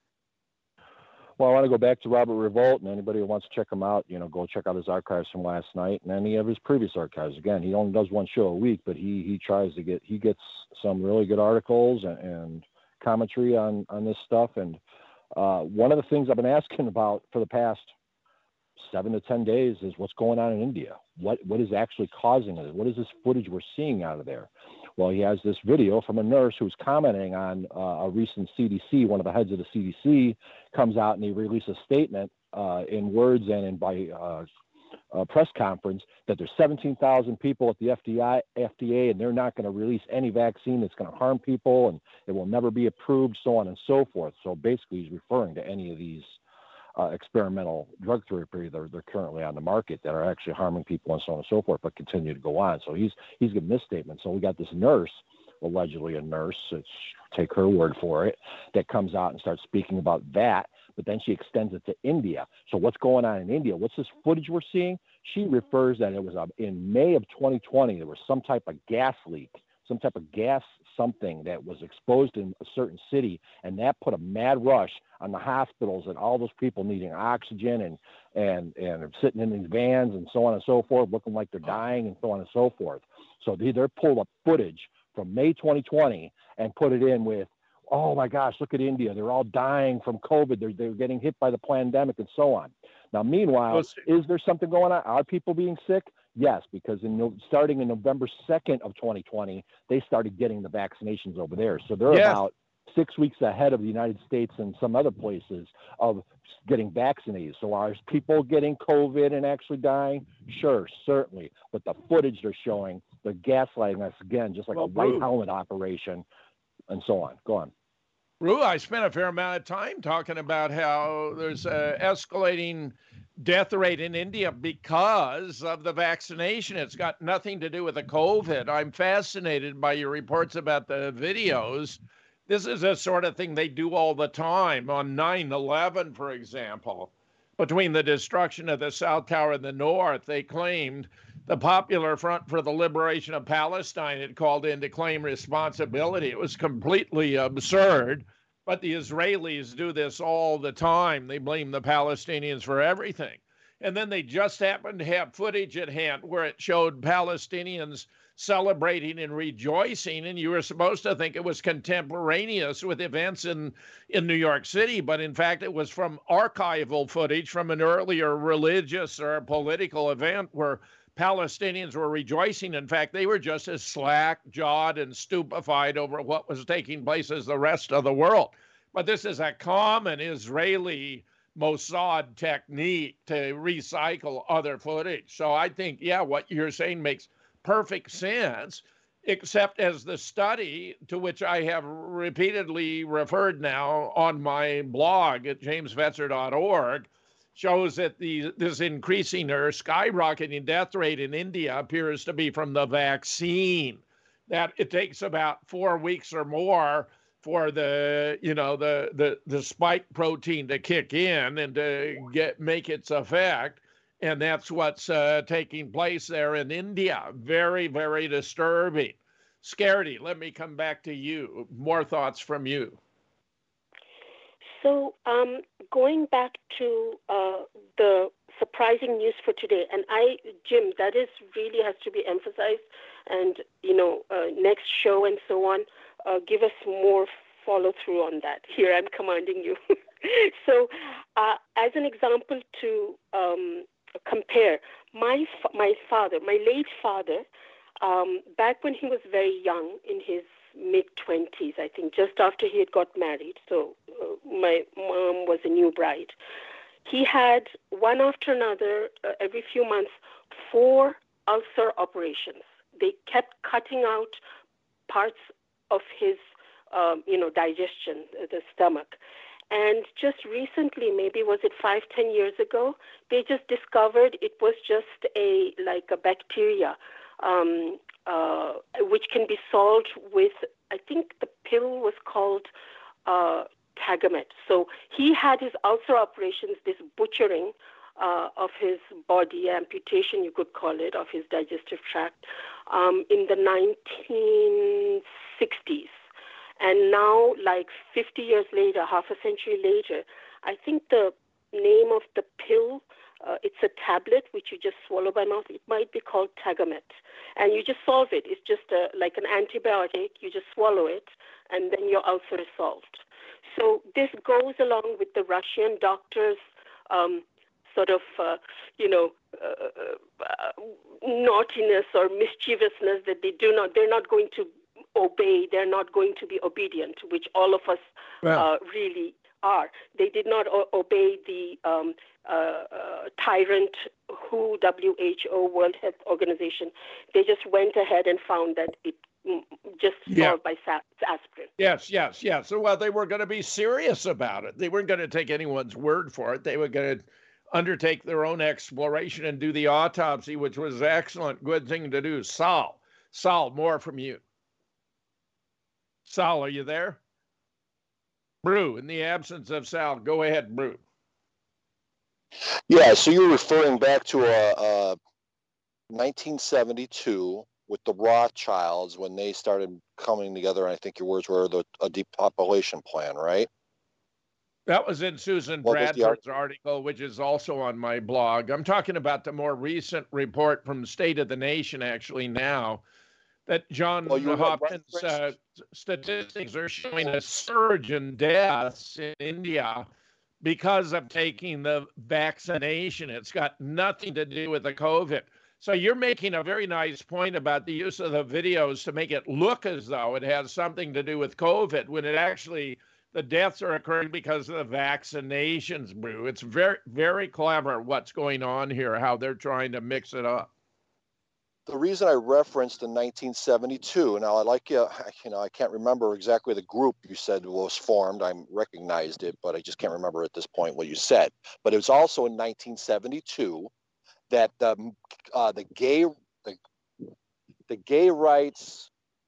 Well, I want to go back to Robert Revolt, and anybody who wants to check him out, you know, go check out his archives from last night and any of his previous archives. Again, he only does one show a week, but he he tries to get he gets some really good articles and, and commentary on on this stuff. And uh, one of the things I've been asking about for the past seven to ten days is what's going on in India. What what is actually causing it? What is this footage we're seeing out of there? Well, he has this video from a nurse who's commenting on uh, a recent C D C. One of the heads of the C D C comes out and he releases a statement uh, in words and in by uh, a press conference that there's seventeen thousand people at the F D A, F D A, and they're not going to release any vaccine that's going to harm people, and it will never be approved, so on and so forth. So basically, he's referring to any of these Uh, experimental drug therapy that are they're currently on the market that are actually harming people and so on and so forth, but continue to go on. So he's he's giving this statement. So we got this nurse, allegedly a nurse, it's, take her word for it, that comes out and starts speaking about that, but then she extends it to India. So what's going on in India? What's this footage we're seeing? She refers that it was uh, in May of twenty twenty, there was some type of gas leak, some type of gas something that was exposed in a certain city, and that put a mad rush on the hospitals and all those people needing oxygen and and and sitting in these vans and so on and so forth, looking like they're dying and so on and so forth. So they, they're pulled up footage from May twenty twenty and put it in with, oh my gosh, look at India. They're all dying from COVID. They're, they're getting hit by the pandemic and so on. Now, meanwhile, is there something going on? Are people being sick? Yes, because in, starting in November second of twenty twenty, they started getting the vaccinations over there. So they're Yes. about six weeks ahead of the United States and some other places of getting vaccinated. So are people getting COVID and actually dying? Sure, certainly. But the footage they're showing, they're gaslighting us again, just like well, a white Brew. helmet operation and so on. Go on. Brew, I spent a fair amount of time talking about how there's a escalating death rate in India because of the vaccination. It's got nothing to do with the COVID. I'm fascinated by your reports about the videos. This is a sort of thing they do all the time. On nine eleven, for example, between the destruction of the South Tower in the north, they claimed the Popular Front for the Liberation of Palestine had called in to claim responsibility. It was completely absurd, but the Israelis do this all the time. They blame the Palestinians for everything. And then they just happened to have footage at hand where it showed Palestinians celebrating and rejoicing, and you were supposed to think it was contemporaneous with events in, in New York City, but in fact it was from archival footage from an earlier religious or political event where Palestinians were rejoicing. In fact, they were just as slack-jawed and stupefied over what was taking place as the rest of the world. But this is a common Israeli Mossad technique to recycle other footage. So I think, yeah, what you're saying makes perfect sense, except as the study to which I have repeatedly referred now on my blog at james fetzer dot org shows that the this increasing or skyrocketing death rate in India appears to be from the vaccine, that it takes about four weeks or more for the, you know, the, the, the spike protein to kick in and to get make its effect. And that's what's uh, taking place there in India. Very, very disturbing. Scaredy, let me come back to you. More thoughts from you. So um, going back to uh, the surprising news for today, and I, Jim, that is really has to be emphasized. And, you know, uh, next show and so on, uh, give us more follow through on that. Here, I'm commanding you. So uh, as an example to um, compare, my my father, my late father, um, back when he was very young, in his mid-twenties, I think, just after he had got married, so uh, my mom was a new bride, he had, one after another, uh, every few months, four ulcer operations. They kept cutting out parts of his, um, you know, digestion, the stomach. And just recently, maybe was it five, ten years ago, they just discovered it was just a like a bacteria, um, uh, which can be solved with, I think the pill was called uh, Tagamet. So he had his ulcer operations, this butchering uh, of his body, amputation you could call it, of his digestive tract, um, in the nineteen sixties. And now, like fifty years later, half a century later, I think the name of the pill, uh, it's a tablet which you just swallow by mouth. It might be called Tagamet. And you just solve it. It's just a, like an antibiotic. You just swallow it, and then your ulcer is solved. So this goes along with the Russian doctors' um, sort of, uh, you know, uh, uh, naughtiness or mischievousness that they do not, they're not going to obey, they're not going to be obedient, which all of us well, uh, really are. They did not o- obey the um, uh, uh, tyrant W H O, W H O, World Health Organization. They just went ahead and found that it mm, just yeah. solved by sa- aspirin. Yes, yes, yes. So, well, they were going to be serious about it. They weren't going to take anyone's word for it. They were going to undertake their own exploration and do the autopsy, which was an excellent, good thing to do. Sal, Sal, more from you. Sal, are you there? Brew, in the absence of Sal, go ahead, Brew. Yeah, so you're referring back to a, a nineteen seventy-two with the Rothschilds when they started coming together, and I think your words were the, a depopulation plan, right? That was in Susan What was the Bradford's article, which is also on my blog. I'm talking about the more recent report from State of the Nation, actually, now, that John Well, you Hopkins read uh, statistics are showing a surge in deaths in India because of taking the vaccination. It's got nothing to do with the COVID. So you're making a very nice point about the use of the videos to make it look as though it has something to do with COVID, when it actually, the deaths are occurring because of the vaccinations, Brew. It's very, very clever what's going on here, how they're trying to mix it up. The reason I referenced in nineteen seventy-two, now I like you, you know, I can't remember exactly the group you said was formed. I recognized it, but I just can't remember at this point what you said. But it was also in nineteen seventy-two that the uh, the gay the, the gay rights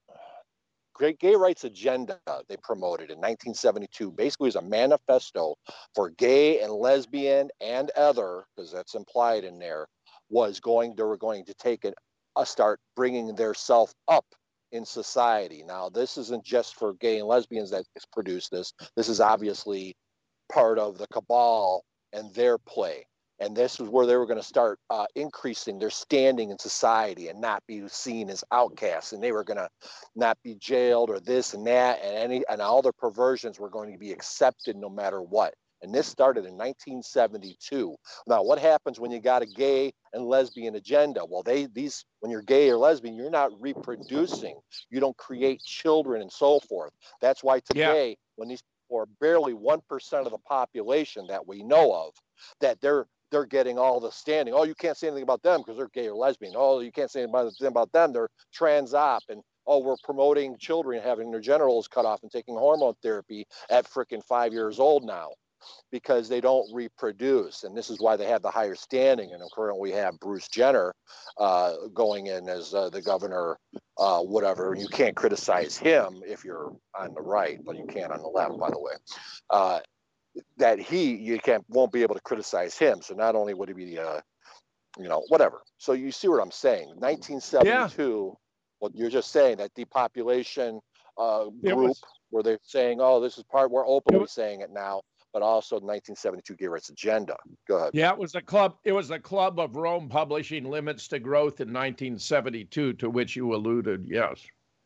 Great gay rights agenda they promoted in nineteen seventy-two basically was a manifesto for gay and lesbian and other, because that's implied in there, was going they were going to take it uh, start bringing their self up in society. Now, this isn't just for gay and lesbians that produced this. This is obviously part of the cabal and their play. And this is where they were going to start uh, increasing their standing in society and not be seen as outcasts. And they were going to not be jailed or this and that, and any and all their perversions were going to be accepted no matter what. And this started in nineteen seventy-two. Now, what happens when you got a gay and lesbian agenda? Well, they these when you're gay or lesbian, you're not reproducing. You don't create children and so forth. That's why today, yeah. when these people are barely one percent of the population that we know of, that they're they're getting all the standing. Oh, you can't say anything about them because they're gay or lesbian. Oh, you can't say anything about them. They're trans-op. And, oh, we're promoting children having their genitals cut off and taking hormone therapy at frickin' five years old now because they don't reproduce. And this is why they have the higher standing. And currently we have Bruce Jenner uh, going in as uh, the governor, uh, whatever. And you can't criticize him if you're on the right, but you can on the left, by the way. Uh, that he, you can't, won't be able to criticize him. So not only would he be, uh, you know, whatever. So you see what I'm saying? nineteen seventy-two, yeah. Well, you're just saying that depopulation uh, group was, where they're saying, oh, this is part, we're openly was, saying it now, but also the nineteen seventy-two gay rights agenda. Go ahead. Yeah, it was a club. It was a Club of Rome publishing Limits to Growth in nineteen seventy-two, to which you alluded. Yes.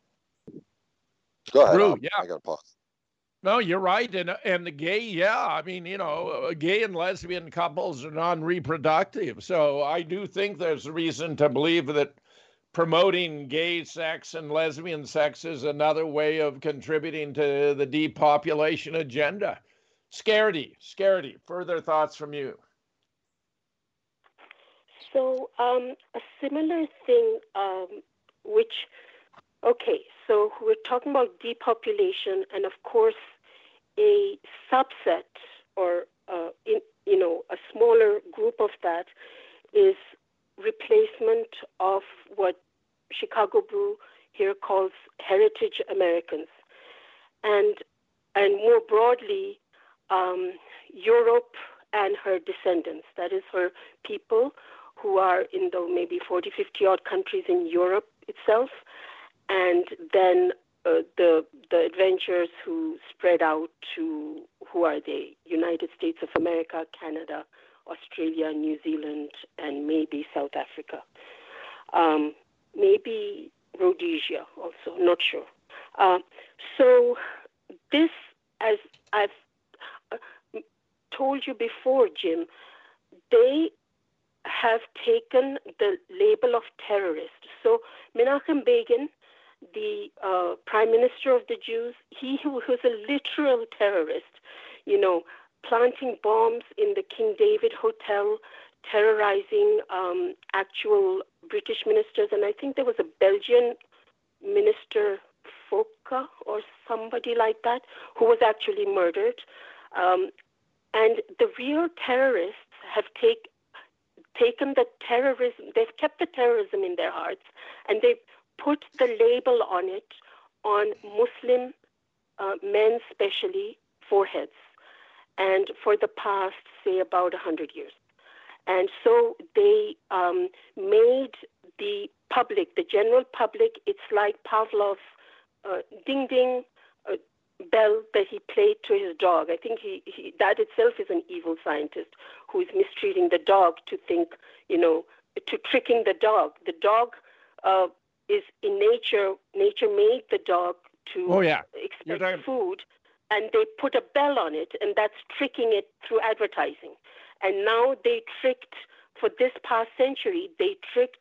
Go ahead. Drew, yeah. I got to pause. No, you're right. And and the gay, yeah, I mean, you know, gay and lesbian couples are non-reproductive. So I do think there's reason to believe that promoting gay sex and lesbian sex is another way of contributing to the depopulation agenda. Scaredy, Scaredy, further thoughts from you? So um, a similar thing, um, which... Okay, so we're talking about depopulation, and of course, a subset or uh, in, you know a smaller group of that is replacement of what Chicago Brew here calls heritage Americans, and and more broadly, um, Europe and her descendants. That is, her people who are in the maybe forty, fifty odd countries in Europe itself. And then uh, the the adventurers who spread out to, who are they? United States of America, Canada, Australia, New Zealand, and maybe South Africa. Um, maybe Rhodesia also, not sure. Uh, so this, as I've uh, told you before, Jim, they have taken the label of terrorist. So Menachem Begin, the uh, prime minister of the Jews, he was a literal terrorist, you know, planting bombs in the King David Hotel, terrorizing um, actual British ministers. And I think there was a Belgian minister, Foucault, or somebody like that, who was actually murdered. Um, and the real terrorists have take, taken the terrorism, they've kept the terrorism in their hearts, and they've put the label on it on Muslim uh, men, especially foreheads, and for the past, say, about one hundred years. And so they um, made the public, the general public, it's like Pavlov's uh, ding-ding uh, bell that he played to his dog. I think he, he that itself is an evil scientist who is mistreating the dog to think, you know, to tricking the dog. The dog... Uh, is in nature, nature made the dog to oh, yeah. expect talking... food, and they put a bell on it, and that's tricking it through advertising. And now they tricked, for this past century, they tricked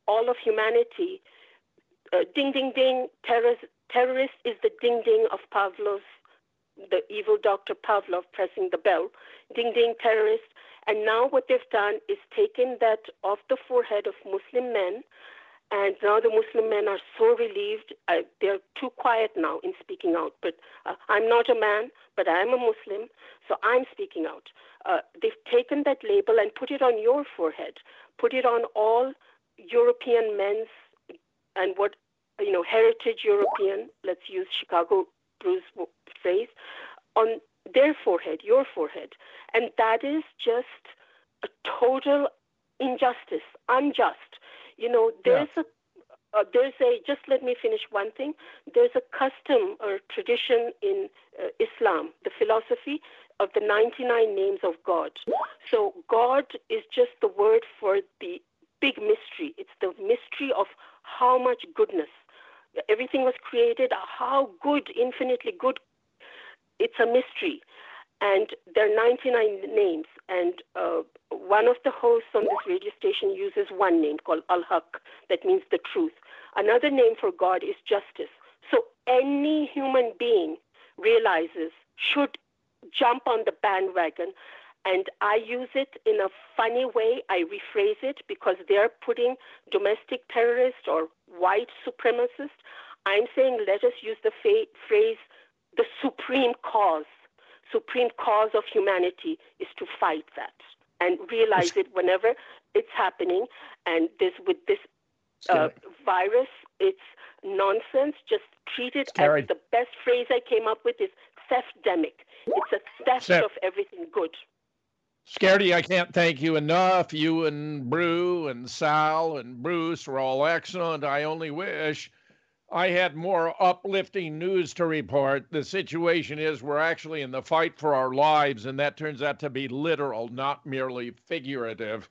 all of humanity. Uh, ding, ding, ding, terrorist, terrorist is the ding, ding of Pavlov's, the evil Doctor Pavlov pressing the bell. Ding, ding, terrorist. And now what they've done is taken that off the forehead of Muslim men, and now the Muslim men are so relieved. Uh, they're too quiet now in speaking out. But uh, I'm not a man, but I am a Muslim, so I'm speaking out. Uh, they've taken that label and put it on your forehead, put it on all European men's and what, you know, heritage European, let's use Chicago Bruce phrase, on their forehead, your forehead. And that is just a total injustice, unjust. You know, there's yeah. a, uh, there's a, just let me finish one thing. There's a custom or tradition in uh, Islam, the philosophy of the ninety-nine names of God. So God is just the word for the big mystery. It's the mystery of how much goodness. Everything was created, how good, infinitely good. It's a mystery. And there are ninety-nine names. And uh, one of the hosts on this radio station uses one name called Al-Haq. That means the truth. Another name for God is justice. So any human being realizes, should jump on the bandwagon. And I use it in a funny way. I rephrase it because they're putting domestic terrorists or white supremacists. I'm saying let us use the fa- phrase, the supreme cause. Supreme cause of humanity is to fight that and realize it whenever it's happening. And this with this uh, virus, it's nonsense. Just treat it Scary. as the best phrase I came up with is theft-demic. It's a theft Seth. of everything good. Scaredy, I can't thank you enough. You and Brew and Sal and Bruce were all excellent. I only wish I had more uplifting news to report. The situation is we're actually in the fight for our lives, and that turns out to be literal, not merely figurative.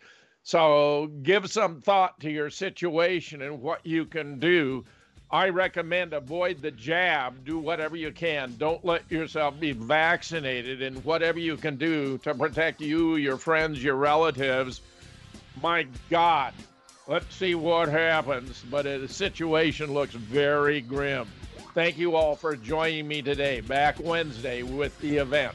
So give some thought to your situation and what you can do. I recommend avoid the jab. Do whatever you can. Don't let yourself be vaccinated, and whatever you can do to protect you, your friends, your relatives. My God, let's see what happens. But the situation looks very grim. Thank you all for joining me today. Back Wednesday with the event.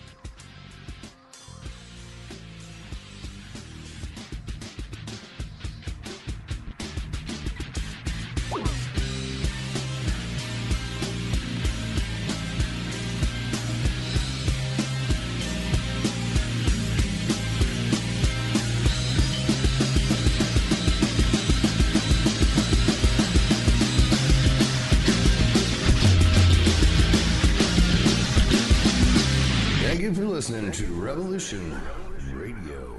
Thank you for listening to Revolution Radio.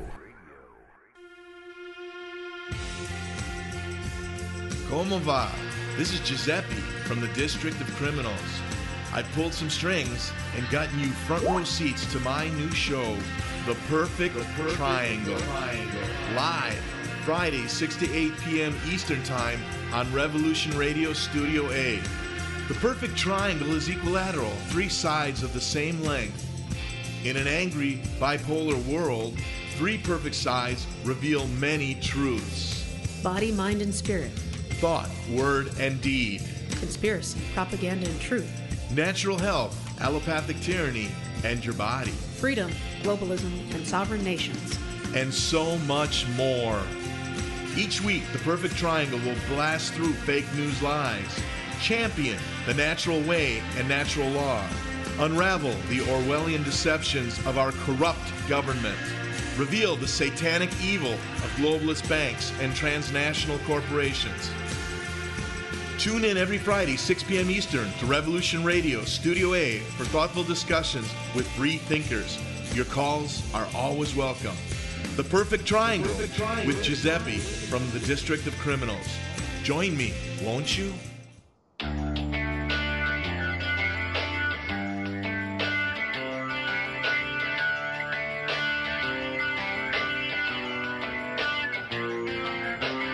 Como va? This is Giuseppe from the District of Criminals. I pulled some strings and gotten you front row seats to my new show, The Perfect, the Perfect Triangle. Triangle. Live, Friday, six to eight p.m. Eastern Time on Revolution Radio Studio A. The Perfect Triangle is equilateral, three sides of the same length. In an angry, bipolar world, three perfect sides reveal many truths. Body, mind, and spirit. Thought, word, and deed. Conspiracy, propaganda, and truth. Natural health, allopathic tyranny, and your body. Freedom, globalism, and sovereign nations. And so much more. Each week, the Perfect Triangle will blast through fake news lies, champion the natural way and natural law, unravel the Orwellian deceptions of our corrupt government, reveal the satanic evil of globalist banks and transnational corporations. Tune in every Friday, six p.m. Eastern, to Revolution Radio Studio A for thoughtful discussions with free thinkers. Your calls are always welcome. The Perfect Triangle, the Perfect Triangle. With Giuseppe from the District of Criminals. Join me, won't you?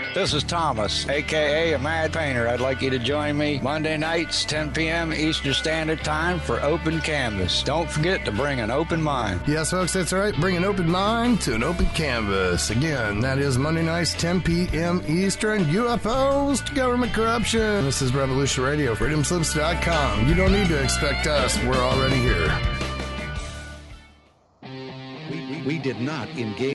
This is Thomas, a k a. a Mad Painter. I'd like you to join me Monday nights, ten p.m. Eastern Standard Time for Open Canvas. Don't forget to bring an open mind. Yes, folks, that's right. Bring an open mind to an open canvas. Again, that is Monday nights, ten p.m. Eastern. U F Os to government corruption. This is Revolution Radio, freedom slips dot com. You don't need to expect us. We're already here. We, we, we did not engage.